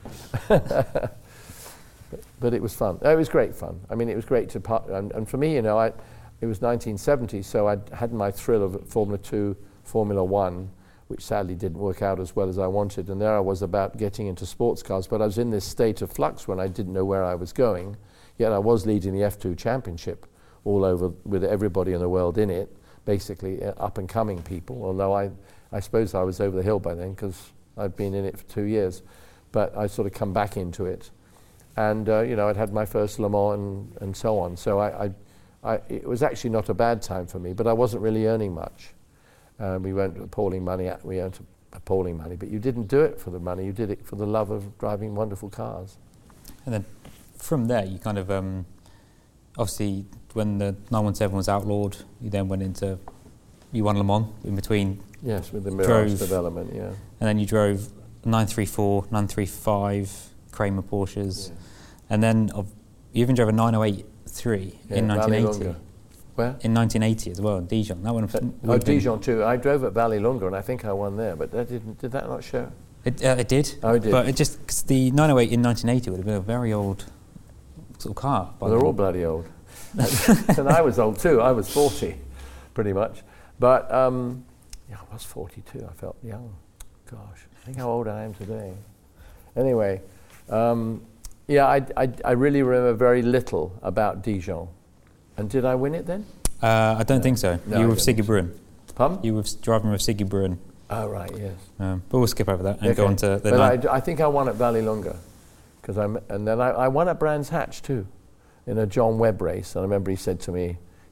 but, but it was fun. It was great fun. I mean, it was great to part. And, and for me, you know, I. It was nineteen seventy, so I had my thrill of Formula Two, Formula One, which sadly didn't work out as well as I wanted. And there I was about getting into sports cars, but I was in this state of flux when I didn't know where I was going. Yet I was leading the F two championship all over with everybody in the world in it, basically uh, up and coming people, although I, I suppose I was over the hill by then because I'd been in it for two years. But I sort of come back into it. And, uh, you know, I'd had my first Le Mans and, and so on. So I, I I, it was actually not a bad time for me, but I wasn't really earning much. Um, we weren't appalling money. At, we earned appalling money, but you didn't do it for the money. You did it for the love of driving wonderful cars. And then from there, you kind of, um, obviously, when the nine one seven was outlawed, you then went into, you won Le Mans in between. Yes, with the Mirage drove, development, yeah. And then you drove nine three four, nine three five, Kramer Porsches. Yeah. And then uh, you even drove a nine oh eight three yeah, in nineteen eighty. Where? In nineteen eighty as well, Dijon. That one. Uh, oh, Dijon too. I drove at Vallelunga, and I think I won there. But that didn't. Did that not show? It, uh, it did. Oh, it did. But it just cause the nine oh eight in nineteen eighty would have been a very old sort of car. Well, they're all bloody old, and I was old too. I was forty, pretty much. But um, yeah, I was forty-two. I felt young. Gosh, think how old I am today. Anyway. Um, Yeah, I, I, I really remember very little about Dijon. And did I win it then? Uh, I don't no. think so. No, you were I with Siggy didn't. Bruin. Pardon? You were driving with Siggy Bruin. Oh, right, yes. Um, but we'll skip over that and okay. go on to the But nine. I, d- I think I won at Vallelunga. Cause I'm, and then I, I won at Brands Hatch too, in a John Webb race. And I remember he said to me,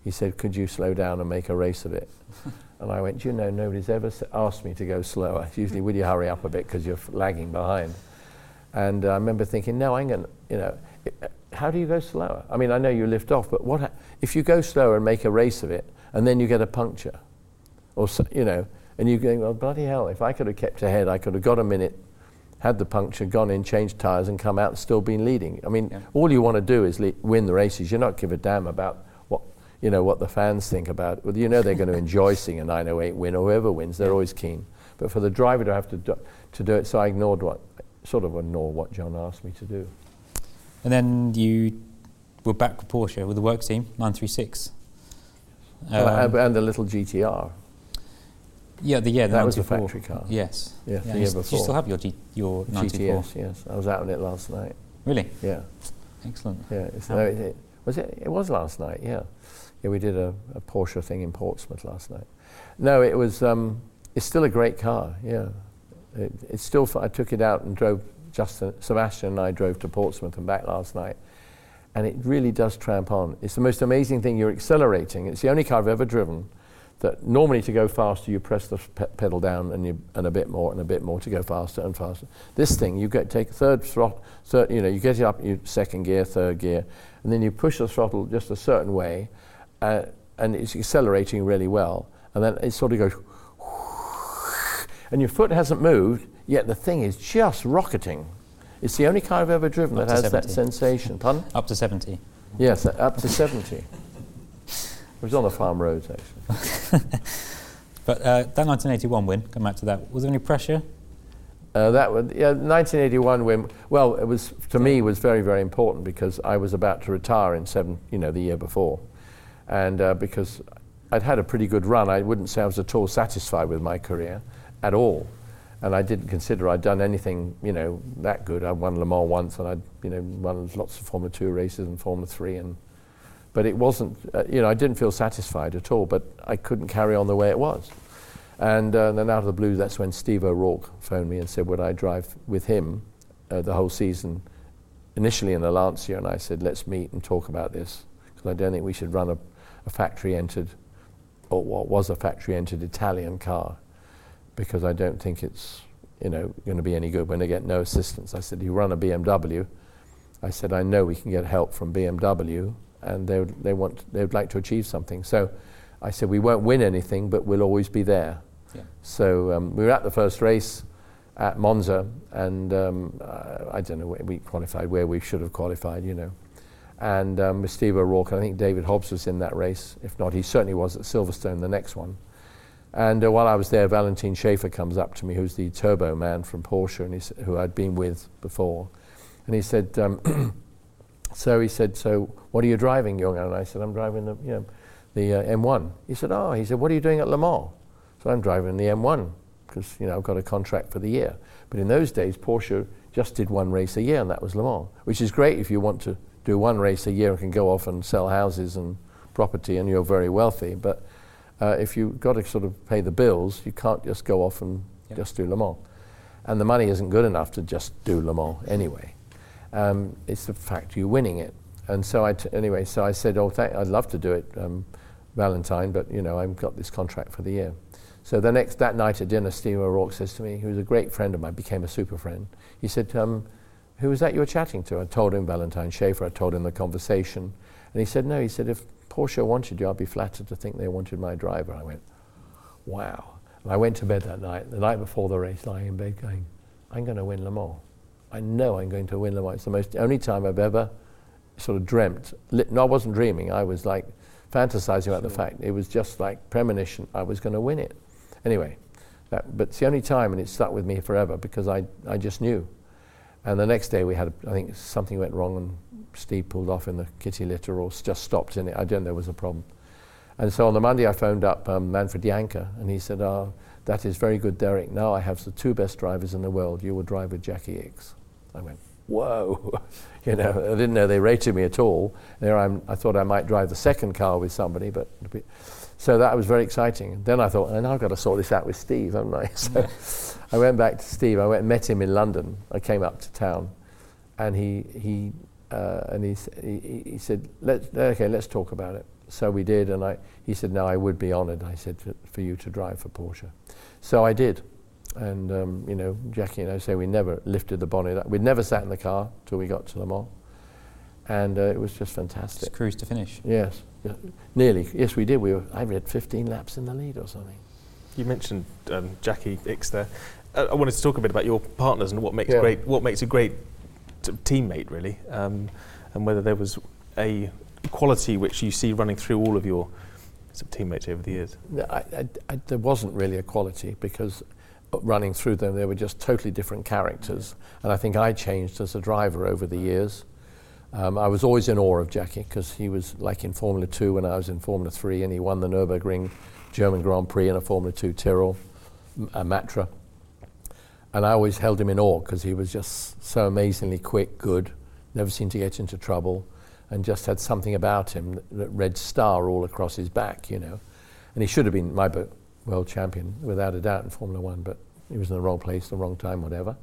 He said, could you slow down and make a race of it? And I went, you know, nobody's ever s- asked me to go slower. It's usually, will you hurry up a bit because you're f- lagging behind? And uh, I remember thinking, no, I'm going to, you know, it, uh, how do you go slower? I mean, I know you lift off, but what ha- if you go slower and make a race of it, and then you get a puncture? Or, so, you know, and you're going, well, bloody hell, if I could have kept ahead, I could have got a minute, had the puncture, gone in, changed tyres, and come out and still been leading. I mean, yeah. all you want to do is le- win the races. You're not give a damn about what, you know, what the fans think about it. Well, you know they're going to enjoy seeing a nine oh eight win, or whoever wins, they're yeah. always keen. But for the driver to have to do, to do it, so I ignored what, sort of ignored what John asked me to do. And then you were back with Porsche with the works team, nine three six. Um, and, and the little G T R. Yeah, the yeah, the that was a factory car. Yes. Yeah, yeah the year before. Do you still have your G, your G T S? Yes, I was out on it last night. Really? Yeah. Excellent. Yeah. It's, no, it, it, was it? It was last night. Yeah. Yeah, we did a, a Porsche thing in Portsmouth last night. No, it was. Um, it's still a great car. Yeah. It, it's still. F- I took it out and drove. Justin, Sebastian, and I drove to Portsmouth and back last night, and it really does tramp on. It's the most amazing thing. You're accelerating. It's the only car I've ever driven that normally to go faster you press the pe- pedal down and you and a bit more and a bit more to go faster and faster. This thing you get take third throttle, third, you know, you get it up, you second gear, third gear, and then you push the throttle just a certain way, uh, and it's accelerating really well, and then it sort of goes, and your foot hasn't moved yet. The thing is just rocketing. It's the only car I've ever driven up that has seventy. that sensation. Pardon? Up to seventy. Yes, uh, up to seventy. It was on the farm roads, actually. But uh, that nineteen eighty-one win, come back to that, was there any pressure? Uh, that was, yeah, nineteen eighty-one win, well, it was, to me, was very, very important because I was about to retire in seven, you know, the year before. And uh, because I'd had a pretty good run, I wouldn't say I was at all satisfied with my career, at all. And I didn't consider I'd done anything, you know, that good. I won Le Mans once, and I'd, you know, won lots of Formula Two races and Formula Three, and but it wasn't, uh, you know, I didn't feel satisfied at all. But I couldn't carry on the way it was. And uh, then out of the blue, that's when Steve O'Rourke phoned me and said, would I drive with him uh, the whole season, initially in the Lancia? And I said, let's meet and talk about this, because I don't think we should run a, a factory-entered, or what was a factory-entered Italian car, because I don't think it's, you know, going to be any good when they get no assistance. I said, you run a B M W. I said, I know we can get help from B M W, and they would, they want, they would like to achieve something. So I said, we won't win anything, but we'll always be there. Yeah. So um, we were at the first race at Monza, and um, uh, I don't know where we qualified, where we should have qualified, you know. And um, with Steve O'Rourke, I think David Hobbs was in that race. If not, he certainly was at Silverstone, the next one. And uh, while I was there, Valentin Schaefer comes up to me, who's the turbo man from Porsche, and he's, who I'd been with before. And he said, um, so he said, so what are you driving, young? And I said, I'm driving the, you know, the uh, M one. He said, oh, he said, what are you doing at Le Mans? So I'm driving the M one, because, you know, I've got a contract for the year. But in those days, Porsche just did one race a year, and that was Le Mans, which is great if you want to do one race a year and can go off and sell houses and property and you're very wealthy. But uh, if you've got to sort of pay the bills, you can't just go off and yep. just do Le Mans. And the money isn't good enough to just do Le Mans anyway. Um, it's the fact you're winning it. And so I, t- anyway, so I said, oh, th- I'd love to do it, um, Valentine, but, you know, I've got this contract for the year. So the next, that night at dinner, Steve O'Rourke says to me, he was a great friend of mine, became a super friend. He said, um, who was that you were chatting to? I told him Valentin Schaefer, I told him the conversation. And he said, no, he said, if Porsche wanted you, I'd be flattered to think they wanted my driver. I went, wow. And I went to bed that night, the night before the race, lying in bed going, I'm going to win Le Mans. I know I'm going to win Le Mans. It's the most, only time I've ever sort of dreamt. Li- no, I wasn't dreaming. I was like fantasizing about sure. the fact. It was just like premonition. I was going to win it. Anyway, that, but it's the only time, and it stuck with me forever because I, I just knew. And the next day we had, I think something went wrong and Steve pulled off in the kitty litter or just stopped in it. I don't know, there was a problem. And so on the Monday I phoned up um, Manfred Janka, and he said, oh, that is very good, Derek. Now I have the two best drivers in the world. You will drive with Jackie Ickx. I went, whoa. You know, I didn't know they rated me at all. There I'm, I thought I might drive the second car with somebody, but so that was very exciting. Then I thought, and I've got to sort this out with Steve, haven't I? So yeah. I went back to Steve. I went and met him in London. I came up to town, and he he uh, and he, he he said, let's okay, let's talk about it. so we did, and I, he said, no, I would be honoured, I said, for, for you to drive for Porsche. So I did. And, um, you know, Jackie and I say we never lifted the bonnet up. We'd never sat in the car till we got to Le Mans. And uh, it was just fantastic. Just cruise to finish. Yes, yeah, nearly. Yes, we did. We were, I read fifteen laps in the lead or something. You mentioned um, Jackie Ickx there. Uh, I wanted to talk a bit about your partners and what makes Yeah. great, what makes a great t- teammate, really, um, and whether there was a quality which you see running through all of your sort of teammates over the years. No, I, I, I, there wasn't really a quality because running through them, they were just totally different characters. And I think I changed as a driver over the years. Um, I was always in awe of Jackie because he was like in Formula Two when I was in Formula Three, and he won the Nürburgring German Grand Prix in a Formula Two Tyrrell, a Matra. And I always held him in awe because he was just so amazingly quick, good, never seemed to get into trouble, and just had something about him, that, that red star all across his back, you know. And he should have been my bo- world champion, without a doubt, in Formula One, but he was in the wrong place, the wrong time, whatever.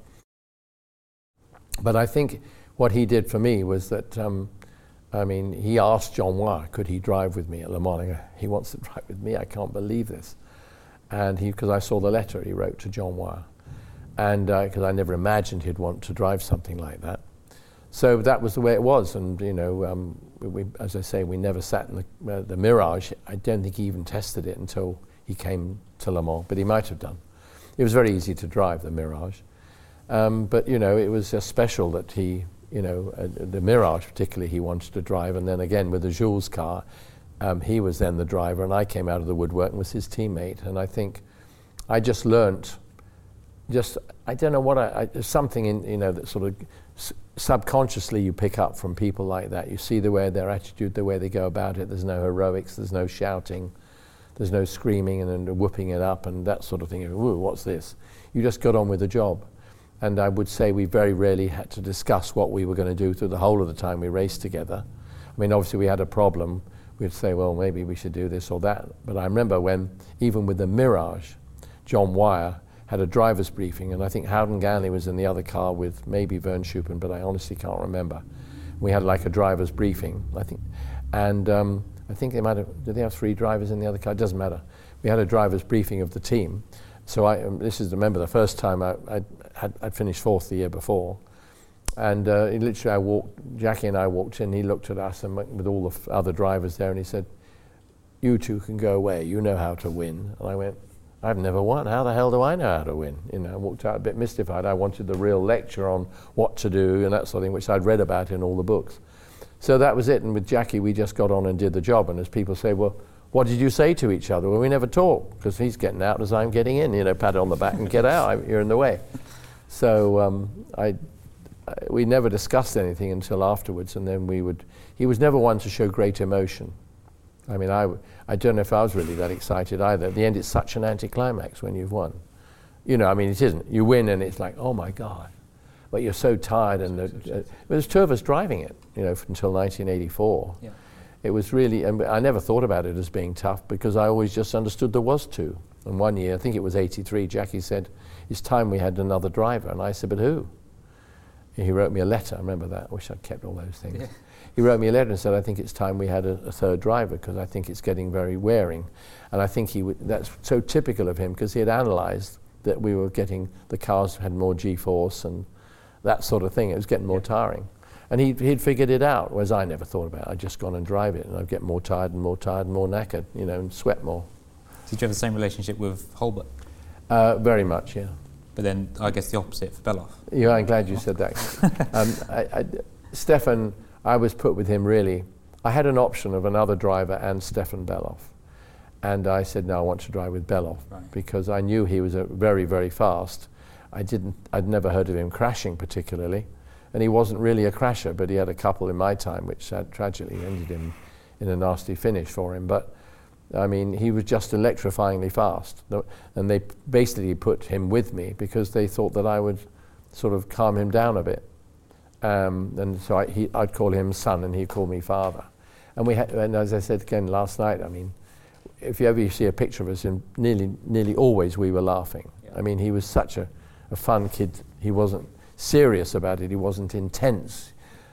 But I think what he did for me was that, um, I mean, he asked John Moir, could he drive with me at Le Mans? He wants to drive with me, I can't believe this. And he, because I saw the letter he wrote to John Moir, and because uh, I never imagined he'd want to drive something like that. So that was the way it was, and you know, um, we, as I say, we never sat in the, uh, the Mirage. I don't think he even tested it until he came to Le Mans, but he might have done. It was very easy to drive, the Mirage. Um, but you know, it was just special that he, you know, uh, the Mirage particularly he wanted to drive, and then again with the Jules car, um, he was then the driver, and I came out of the woodwork and was his teammate. And I think I just learnt, just I don't know what I, I there's something in you know that sort of s- subconsciously you pick up from people like that. You see the way their attitude, the way they go about it. There's no heroics, there's no shouting, there's no screaming and then whooping it up and that sort of thing. Ooh, what's this? You just got on with the job. And I would say we very rarely had to discuss what we were going to do through the whole of the time we raced together. I mean, obviously we had a problem. We'd say, well, maybe we should do this or that. But I remember when, even with the Mirage, John Wyer had a driver's briefing, and I think Howden Ganley was in the other car with maybe Vern Schuppen, but I honestly can't remember. We had like a driver's briefing, I think. And um, I think they might have, did they have three drivers in the other car? It doesn't matter. We had a driver's briefing of the team. So I, um, this is, remember, the first time I, I'd, had, I'd finished fourth the year before. And uh, he literally, I walked, Jackie and I walked in, he looked at us and with all the f- other drivers there, and he said, you two can go away, you know how to win. And I went, I've never won, how the hell do I know how to win? You know, I walked out a bit mystified. I wanted the real lecture on what to do and that sort of thing, which I'd read about in all the books. So that was it, and with Jackie we just got on and did the job. And as people say, well, what did you say to each other? Well, we never talk, because he's getting out as I'm getting in, you know, pat on the back and get out, I, you're in the way. So um, I, I, we never discussed anything until afterwards, and then we would, he was never one to show great emotion. I mean, I, I don't know if I was really that excited either. At the end, it's such an anticlimax when you've won. You know, I mean, it isn't. You win and it's like, oh my God. But you're so tired, and the, uh, there's two of us driving it, you know, until nineteen eighty-four. Yeah. It was really, and I never thought about it as being tough because I always just understood there was two. And one year, I think it was eighty-three, Jackie said, it's time we had another driver. And I said, but who? And he wrote me a letter, I remember that, I wish I'd kept all those things. Yeah. He wrote me a letter and said, I think it's time we had a, a third driver because I think it's getting very wearing. And I think he w- that's so typical of him because he had analysed that we were getting, the cars had more G-force and that sort of thing. It was getting more yeah. tiring. And he'd, he'd figured it out, whereas I never thought about it. I'd just gone and drive it, and I'd get more tired and more tired and more knackered, you know, and sweat more. Did you have the same relationship with Holbert? Uh, very much, yeah. But then I guess the opposite for Beloff. Yeah, I'm glad you said that. um, I, I, Stefan, I was put with him really. I had an option of another driver and Stefan Beloff. And I said, no, I want to drive with Beloff right. because I knew he was a very, very fast. I didn't, I'd never heard of him crashing particularly. And he wasn't really a crasher, but he had a couple in my time, which uh, tragically ended him in a nasty finish for him. But, I mean, he was just electrifyingly fast. And they basically put him with me because they thought that I would sort of calm him down a bit. Um, and so I, he, I'd call him son, and he'd call me father. And we had, and as I said again last night, I mean, if you ever see a picture of us, in nearly, nearly always we were laughing. Yeah. I mean, he was such a, a fun kid. He wasn't serious about it, he wasn't intense.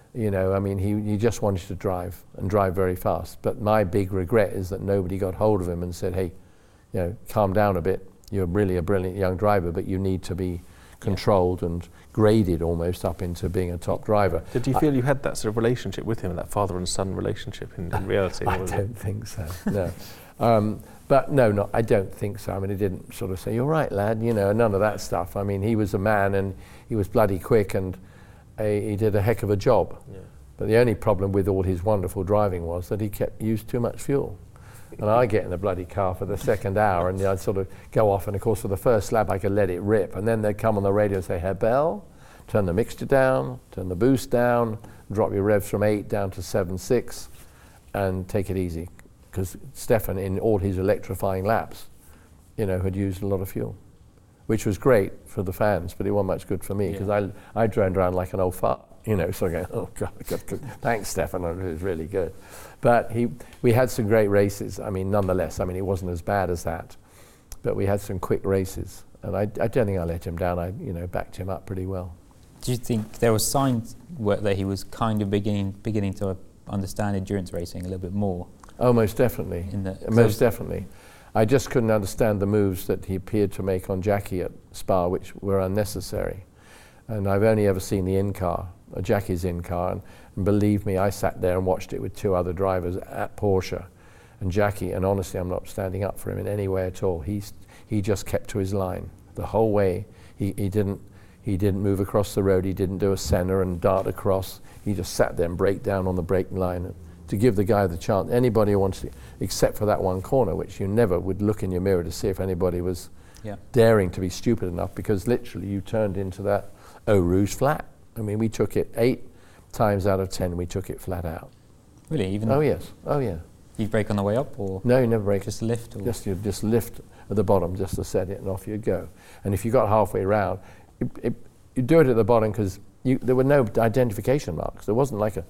You know, I mean, he, he just wanted to drive and drive very fast. But my big regret is that nobody got hold of him and said, hey, you know, calm down a bit. You're really a brilliant young driver, but you need to be controlled yeah. and graded almost up into being a top driver. Did you feel I, you had that sort of relationship with him, that father and son relationship in, in reality? I don't it? think so, no. um, but no, no, I don't think so. I mean, he didn't sort of say, you're right, lad, you know, none of that stuff. I mean, he was a man and he was bloody quick and a, he did a heck of a job. Yeah. But the only problem with all his wonderful driving was that he kept used too much fuel. And I get in the bloody car for the second hour and I'd sort of go off, and of course for the first lap I could let it rip, and then they'd come on the radio and say, Herr Bell, turn the mixture down, turn the boost down, drop your revs from eight down to seven, six, and take it easy. Because Stefan, in all his electrifying laps, you know, had used a lot of fuel, which was great for the fans, but it wasn't much good for me, because yeah. I, I droned around like an old fart. You know, so I go, oh God, God, God. Thanks, Stefan, it was really good. But he, we had some great races. I mean, nonetheless, I mean, it wasn't as bad as that, but we had some quick races, and I, I don't think I let him down. I, you know, backed him up pretty well. Do you think there were signs that he was kind of beginning beginning to understand endurance racing a little bit more? Oh, most definitely. In the, most so definitely. I just couldn't understand the moves that he appeared to make on Jackie at Spa, which were unnecessary. And I've only ever seen the in-car, uh, Jackie's in-car, and, and believe me, I sat there and watched it with two other drivers at Porsche. And Jackie, and honestly, I'm not standing up for him in any way at all. He's, he just kept to his line the whole way. He, he didn't he didn't move across the road. He didn't do a Senna and dart across. He just sat there and brake down on the braking line and to give the guy the chance. Anybody who wants to, except for that one corner, which you never would look in your mirror to see if anybody was yeah. daring to be stupid enough, because literally you turned into that Eau Rouge flat. I mean, we took it eight times out of ten, we took it flat out. Really? Even? Oh, yes. Oh, yeah. You brake on the way up, or? No, you never brake. Just lift? Or? Just, you just lift at the bottom just to set it, and off you go. And if you got halfway around, it, it, you do it at the bottom because there were no identification marks. There wasn't like a,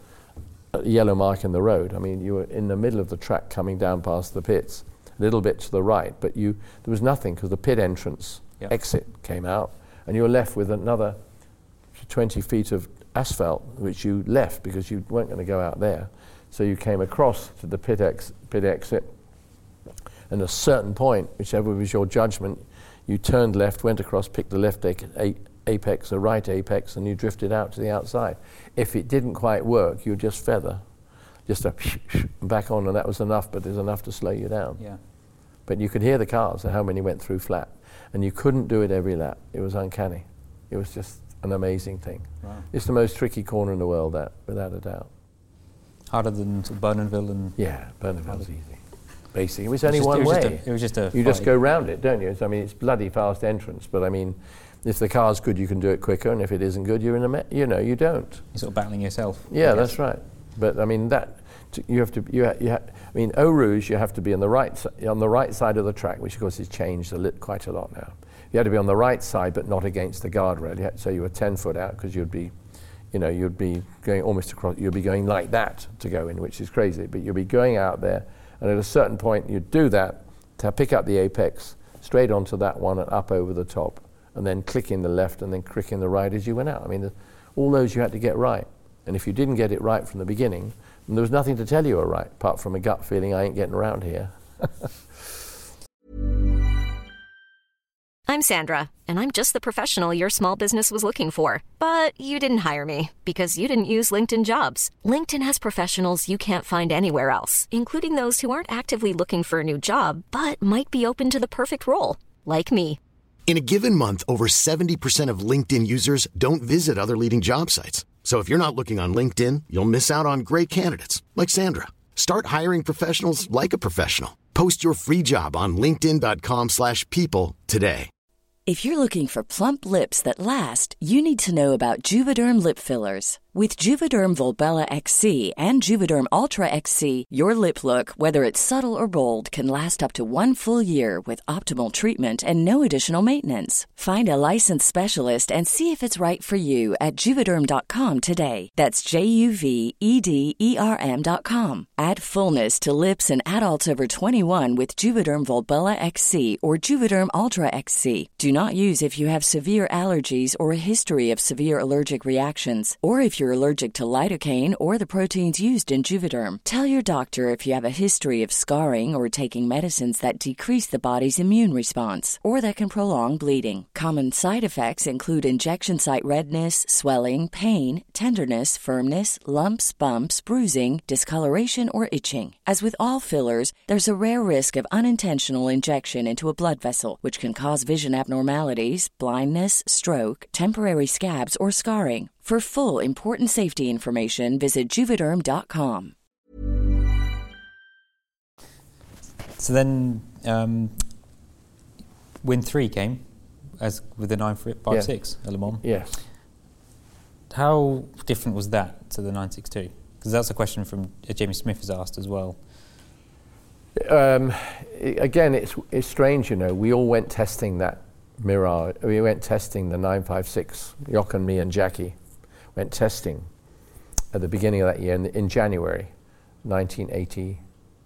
a yellow mark in the road. I mean, you were in the middle of the track coming down past the pits, a little bit to the right, but you there was nothing because the pit entrance yep. exit came out, and you were left with another twenty feet of asphalt, which you left because you weren't going to go out there. So you came across to the pit, ex- pit exit, and at a certain point, whichever was your judgment, you turned left, went across, picked the left a- apex, the right apex, and you drifted out to the outside. If it didn't quite work, you'd just feather, just a back on, and that was enough, but there's enough to slow you down. Yeah. But you could hear the cars and how many went through flat, and you couldn't do it every lap. It was uncanny. It was just an amazing thing. Wow. It's the most tricky corner in the world, that, without a doubt. Harder than Bernardville and... Yeah, Bernardville's easy. Basically, it was only just, one it was way. Just a, it was just a You fight. just go round it, don't you? I mean, it's bloody fast entrance, but I mean, if the car's good, you can do it quicker, and if it isn't good, you're in a, me- you know, you don't. You're sort of battling yourself. Yeah, that's right. But I mean, that t- you have to. You, ha- you ha- I mean, Eau Rouge, you have to be on the right si- on the right side of the track, which of course has changed a li- quite a lot now. You had to be on the right side, but not against the guardrail. You had to say you were ten foot out, because you'd be, you know, you'd be going almost across. You'd be going like that to go in, which is crazy. But you'd be going out there, and at a certain point, you'd do that to pick up the apex, straight onto that one and up over the top, and then click in the left and then click in the right as you went out. I mean, the, all those you had to get right. And if you didn't get it right from the beginning, then there was nothing to tell you were right, apart from a gut feeling, I ain't getting around here. I'm Sandra, and I'm just the professional your small business was looking for. But you didn't hire me because you didn't use LinkedIn Jobs. LinkedIn has professionals you can't find anywhere else, including those who aren't actively looking for a new job, but might be open to the perfect role, like me. In a given month, over seventy percent of LinkedIn users don't visit other leading job sites. So if you're not looking on LinkedIn, you'll miss out on great candidates like Sandra. Start hiring professionals like a professional. Post your free job on linkedin dot com slash people today. If you're looking for plump lips that last, you need to know about Juvederm lip fillers. With Juvederm Volbella X C and Juvederm Ultra X C, your lip look, whether it's subtle or bold, can last up to one full year with optimal treatment and no additional maintenance. Find a licensed specialist and see if it's right for you at Juvederm dot com today. That's J U V E D E R M dot com. Add fullness to lips in adults over twenty-one with Juvederm Volbella X C or Juvederm Ultra X C. Do not not use if you have severe allergies or a history of severe allergic reactions, or if you're allergic to lidocaine or the proteins used in Juvederm. Tell your doctor if you have a history of scarring or taking medicines that decrease the body's immune response or that can prolong bleeding. Common side effects include injection site redness, swelling, pain, tenderness, firmness, lumps, bumps, bruising, discoloration, or itching. As with all fillers, there's a rare risk of unintentional injection into a blood vessel, which can cause vision abnormalities, blindness, stroke, temporary scabs, or scarring. For full, important safety information, visit Juvederm dot com. So then, um, win three came, as with the nine five six Yeah. at Le Mans. Yes. How different was that to the nine six two? Because that's a question from uh, Jamie Smith has asked as well. Um, i- again, it's it's strange, you know. We all went testing that Mirage. We went testing the nine five six. Jochen, me, and Jackie went testing at the beginning of that year in, in January, nineteen eighty-three.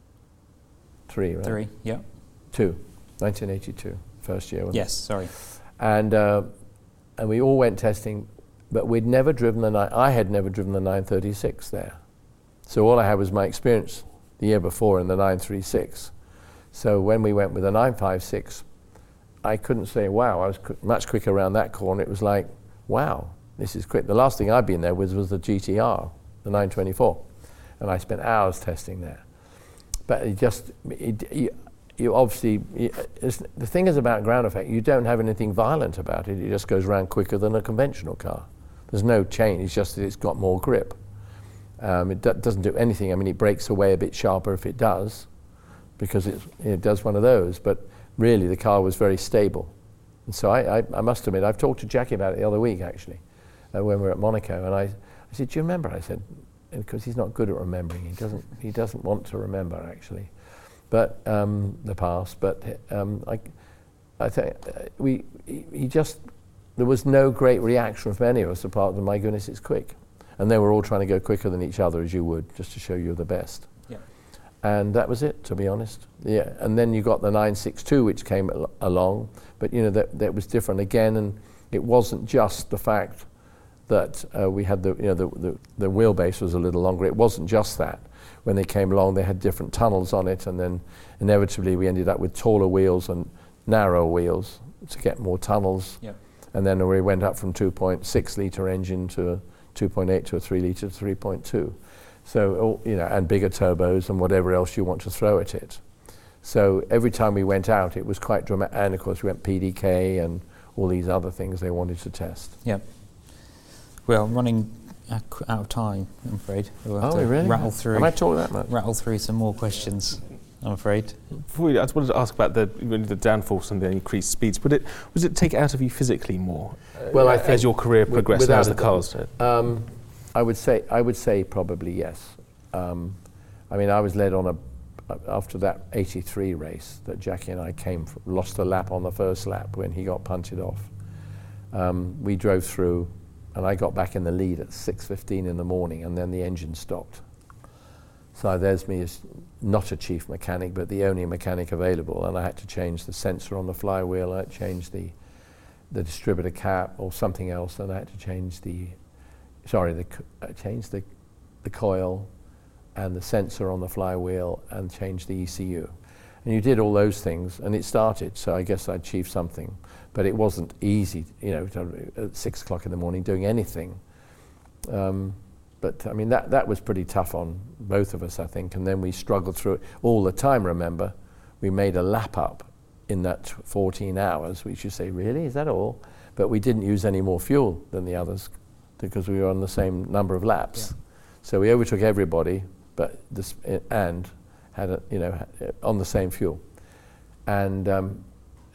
Right? Three, yeah. Two, nineteen eighty-two, first year. wasn't it? Yes, sorry. And uh, and we all went testing, but we'd never driven the nine. I had never driven the nine thirty-six there, so all I had was my experience the year before in the nine thirty-six. So when we went with the nine fifty-six, I couldn't say, wow, I was qu- much quicker around that corner. It was like, wow, this is quick. The last thing I'd been there with was the G T R, the nine twenty-four, and I spent hours testing there. But it just, it, you, you obviously, you, it's, the thing is about ground effect, you don't have anything violent about it. It just goes around quicker than a conventional car. There's no change, it's just that it's got more grip. Um, it do, doesn't do anything. I mean, it breaks away a bit sharper if it does, because it's, it does one of those. But really, the car was very stable. And so I, I, I must admit, I've talked to Jackie about it the other week, actually, uh, when we were at Monaco. And I, I said, do you remember? I said, because he's not good at remembering. He doesn't, he doesn't want to remember, actually, but um, the past. But um, I, I think uh, we, he, he just, there was no great reaction from any of us apart from, my goodness, it's quick. And they were all trying to go quicker than each other, as you would, just to show you're the best. Yeah. And that was it, to be honest. Yeah. And then you got the nine sixty-two, which came al- along, but you know that that was different again. And it wasn't just the fact that uh, we had the you know the, the the wheelbase was a little longer. It wasn't just that. When they came along, they had different tunnels on it, and then inevitably we ended up with taller wheels and narrow wheels to get more tunnels. Yeah. And then we went up from two point six litre engine to a two point eight to a three litre to three point two. So, you know, and bigger turbos and whatever else you want to throw at it. So every time we went out, it was quite dramatic. And of course, we went P D K and all these other things they wanted to test. Yeah. Well, I'm running out of time, I'm afraid. We'll have Oh, to really? rattle through. Am I talking that much? Rattle through some more questions, I'm afraid. Before we, I just wanted to ask about the the downforce and the increased speeds. Would it was it take it out of you physically more? Uh, Well, I think as your career wi- progressed, without as the a doubt. cars did. Um, I would say I would say probably yes. Um, I mean, I was led on a after that eighty-three race that Jackie and I came from, lost a lap on the first lap when he got punted off. Um, we drove through, and I got back in the lead at six fifteen in the morning, and then the engine stopped. So there's me as not a chief mechanic, but the only mechanic available, and I had to change the sensor on the flywheel. I had to change the the distributor cap or something else, and I had to change the sorry, the c- I changed the the coil and the sensor on the flywheel and change the E C U. And you did all those things, and it started, so I guess I achieved something. But it wasn't easy, you know, to, at six o'clock in the morning doing anything. Um, but I mean, that, that was pretty tough on both of us, I think, and then we struggled through it all the time, remember. We made a lap up in that fourteen hours, which you say, really, is that all? But we didn't use any more fuel than the others because we were on the same number of laps. Yeah. So we overtook everybody, but this, uh, and had a, you know, on the same fuel. And um,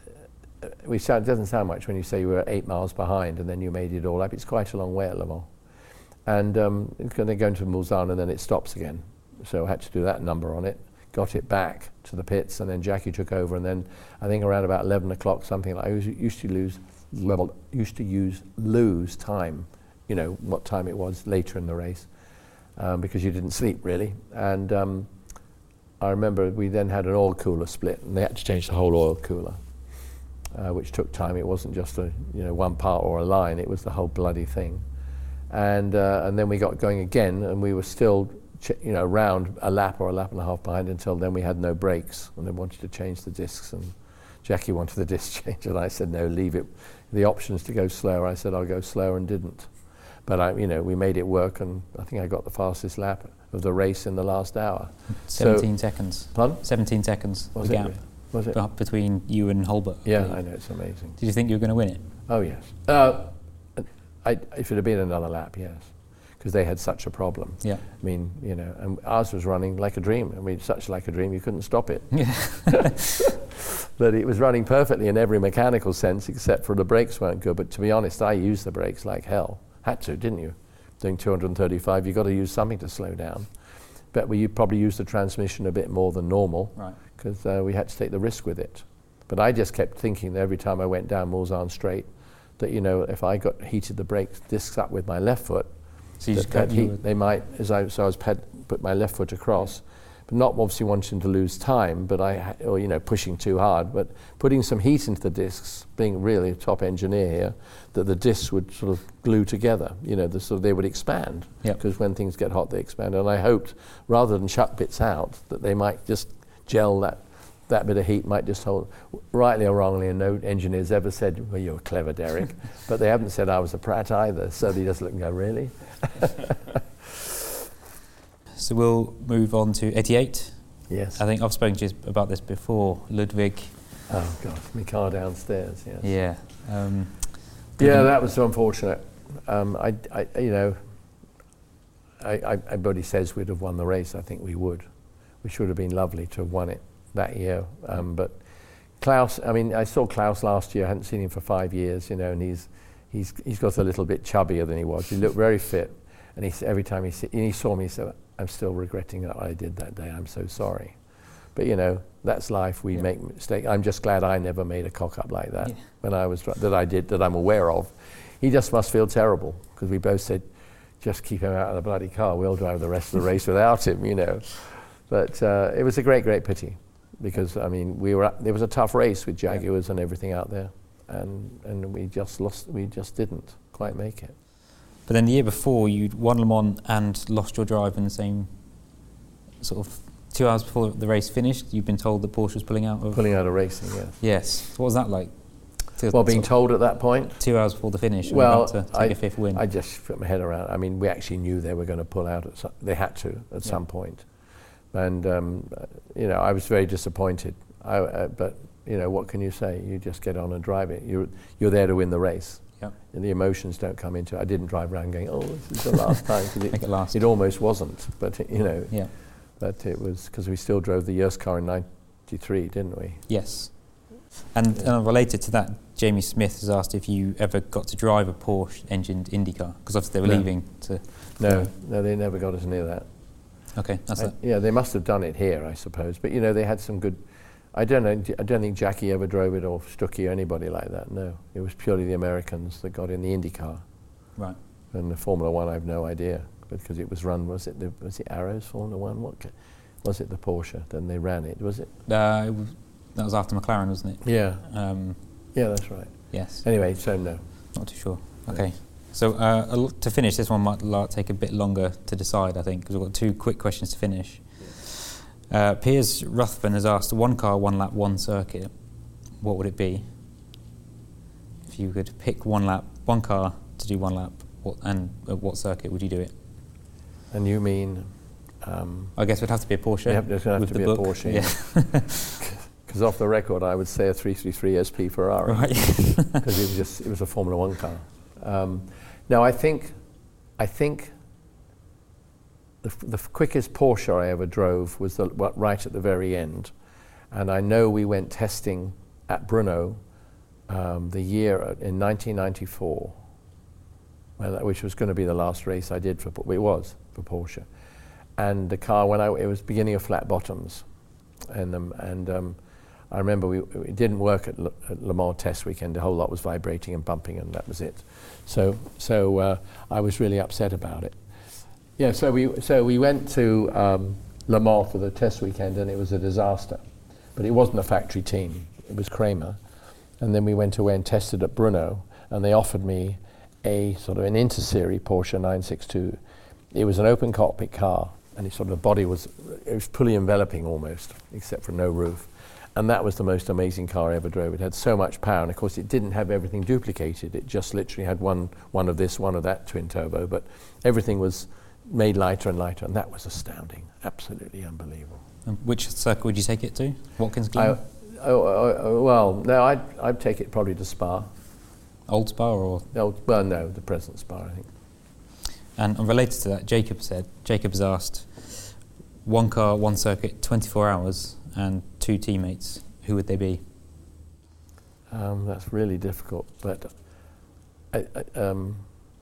we sound, it doesn't sound much when you say you were eight miles behind and then you made it all up. It's quite a long way at Le Mans. And um, they go into Mulsanne and then it stops again. So I had to do that number on it, got it back to the pits, and then Jackie took over. And then I think around about eleven o'clock, something like, I was, used to lose level, used to use lose time, you know, what time it was later in the race, um, because you didn't sleep really. And um, I remember we then had an oil cooler split, and they had to change the whole oil cooler. uh, which took time. It wasn't just a you know one part or a line; it was the whole bloody thing. And uh, and then we got going again, and we were still ch- you know around a lap or a lap and a half behind until then we had no brakes, and they wanted to change the discs, and Jackie wanted the disc change, and I said no, leave it. The options to go slower, I said I'll go slower, and didn't. But I, you know, we made it work, and I think I got the fastest lap of the race in the last hour. Seventeen so, seconds. Pardon? Seventeen seconds. Was the it? gap Really? Was it? be- between you and Holbert. Yeah, I know, it's amazing. Did you think you were going to win it? Oh yes. Uh, I, if it had been another lap, yes, because they had such a problem. Yeah. I mean, you know, and ours was running like a dream. I mean, such like a dream, you couldn't stop it. Yeah. But it was running perfectly in every mechanical sense, except for the brakes weren't good. But to be honest, I used the brakes like hell. Had to, didn't you? Doing two hundred thirty-five, you've got to use something to slow down. But we probably used the transmission a bit more than normal, Right. because uh, we had to take the risk with it. But I just kept thinking that every time I went down Mulsanne Straight, that you know, if I got heated the brakes discs up with my left foot, So you that, just that got you heat, they might, as I so I was ped, put my left foot across, but not obviously wanting to lose time, but I, ha- or you know, pushing too hard, but putting some heat into the discs, being really a top engineer here, that the discs would sort of glue together, you know, the, sort of they would expand, Yep. because when things get hot, they expand. And I hoped, rather than chuck bits out, that they might just gel that. That bit of heat might just hold, rightly or wrongly, and no engineer's ever said, well, you're clever, Derek. But they haven't said I was a prat either, so they just look and go, really? So we'll move on to eighty-eight. Yes. I think I've spoken to you about this before. Ludwig. Oh, God, my car downstairs, yes. Yeah. Um, Yeah, that was so unfortunate. Um, I, I, you know, I, I, everybody says we'd have won the race. I think we would, which would have been lovely to have won it that year. Um, but Klaus, I mean, I saw Klaus last year. I hadn't seen him for five years, you know, and he's he's he's got a little bit chubbier than he was. He looked very fit, and he every time he and he saw me, he said, "I'm still regretting that I did that day. I'm so sorry." But you know, that's life. We Yeah. make mistakes. I'm just glad I never made a cock up like that Yeah. when I was that I did that I'm aware of. He just must feel terrible, because we both said, just keep him out of the bloody car. We'll drive the rest of the race without him, you know. But uh, it was a great, great pity, because I mean, we were up, there was a tough race with Jaguars and everything out there, and and we just lost. We just didn't quite make it. But then the year before, you'd won Le Mans and lost your drive in the same sort of two hours before the race finished. You've been told that Porsche was pulling out of. Pulling out of racing, yes. Yes. So what was that like? To Well, being sort told at that point. of two hours before the finish, and Well, about to take I, a fifth win. I just put my head around. I mean, we actually knew they were going to pull out. At some, they had to at Yeah. some point, and um, uh, you know, I was very disappointed. I, uh, but you know, what can you say? You just get on and drive it. You're you're there to win the race, Yep. and the emotions don't come into it. I didn't drive around going, "Oh, this is the last time," because Make it it, last. it almost wasn't. But it, you know, Yeah. but it was because we still drove the Urst car in ninety-three, didn't we? Yes. And uh, related to that, Jamie Smith has asked if you ever got to drive a Porsche-engined IndyCar, because obviously they were No. leaving to. No, no, they never got us near that. Okay, that's I- it. Yeah, they must have done it here, I suppose. But you know, they had some good. I don't know. I don't think Jackie ever drove it, or Stuckey, or anybody like that. No, it was purely the Americans that got in the IndyCar, Right. and the Formula One. I've no idea, because it was run. Was it the was it Arrows Formula One? What ca- was it? The Porsche? Then they ran it. Was it? Uh, it was, that was after McLaren, wasn't it? Yeah, Um, yeah, that's right. yes. Anyway, so no. Not too sure. No. Okay. So uh, a l- to finish, this one might la- take a bit longer to decide, I think, because we've got two quick questions to finish. Uh, Piers Ruthven has asked, one car, one lap, one circuit. What would it be? If you could pick one lap, one car to do one lap, what, and at what circuit would you do it? And you mean? Um, I guess it would have to be a Porsche. you have, there's going to with have to the be book. a Porsche. Yeah. Because off the record, I would say a three thirty-three S P Ferrari. Right. Because it was just it was a Formula One car. Um, no, I think I think the, f- the f- quickest Porsche I ever drove was the what, right at the very end, and I know we went testing at Brno um, the year uh, in nineteen ninety-four, well, that- which was going to be the last race I did for Por- it was for Porsche, and the car when I it was beginning of flat bottoms, and um, and um, I remember we it didn't work at Le, at Le Mans test weekend. The whole lot was vibrating and bumping, and that was it. So so uh, I was really upset about it. Yeah. So we so we went to um, Le Mans for the test weekend, and it was a disaster. But it wasn't a factory team. It was Kramer, And then we went away and tested at Brno, and they offered me a sort of an inter-serie Porsche nine sixty-two. It was an open cockpit car, and it sort of the body was, it was fully enveloping almost, except for no roof. And that was the most amazing car I ever drove. It had so much power, and of course it didn't have everything duplicated. It just literally had one, one of this, one of that twin turbo, but everything was made lighter and lighter, and that was astounding, absolutely unbelievable. And which circuit would you take it to? Watkins Glen? I, oh, oh, oh, well, no, I'd, I'd take it probably to Spa. Old Spa or? Old, well, no, the present Spa, I think. And, and related to that, Jacob said, Jacob has asked, one car, one circuit, twenty-four hours, and two teammates. Who would they be? Um, that's really difficult, but I, I, um,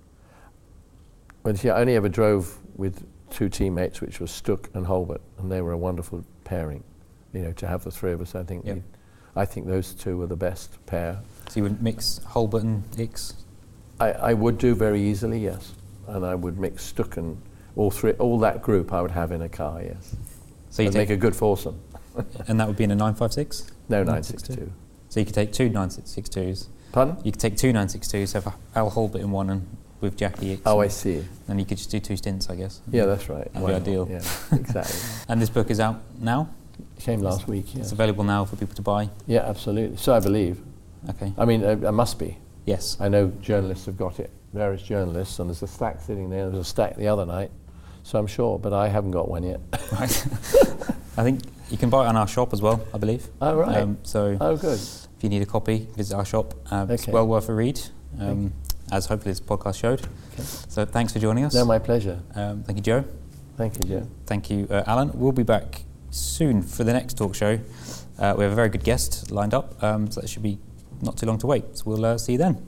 well, see, I only ever drove with two teammates, which was Stuck and Holbert, and they were a wonderful pairing. You know, to have the three of us, I think, yep. we, I think those two were the best pair. So you would mix Holbert and Ix? I, I would do very easily, yes, and I would mix Stuck and all three, all that group. I would have in a car, yes. So you make a good foursome. And that would be in a nine fifty-six? No, nine sixty-two. So you could take two nine sixty-twos. Pardon? You could take two nine sixty-twos, have Al Holbert in one and with Jackie Ix. Oh, I see. And you could just do two stints, I guess. Yeah, that's right. That'd be ideal. Yeah, exactly. And this book is out now? It came last week, yes. It's available now for people to buy? Yeah, absolutely. So I believe. Okay. I mean, it, it must be. Yes. I know journalists have got it, various journalists, and there's a stack sitting there. There was a stack the other night, so I'm sure, but I haven't got one yet. Right. I think you can buy it on our shop as well, I believe. Oh, right. Um, so oh, good. If you need a copy, visit our shop. Uh, okay. It's well worth a read, um, as hopefully this podcast showed. Okay. So thanks for joining us. No, my pleasure. Um, thank you, Joe. Thank you, Joe. Thank you, uh, Alan. We'll be back soon for the next talk show. Uh, we have a very good guest lined up, um, so that should be not too long to wait. So we'll uh, see you then.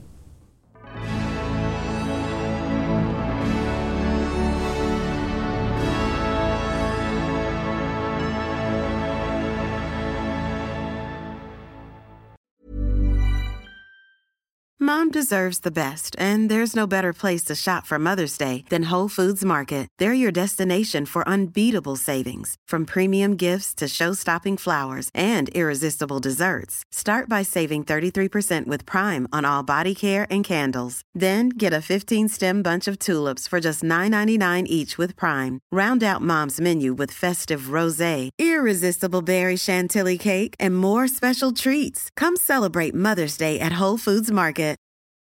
Mom deserves the best, and there's no better place to shop for Mother's Day than Whole Foods Market. They're your destination for unbeatable savings, from premium gifts to show-stopping flowers and irresistible desserts. Start by saving thirty-three percent with Prime on all body care and candles. Then get a fifteen-stem bunch of tulips for just nine ninety-nine each with Prime. Round out Mom's menu with festive rosé, irresistible berry chantilly cake, and more special treats. Come celebrate Mother's Day at Whole Foods Market.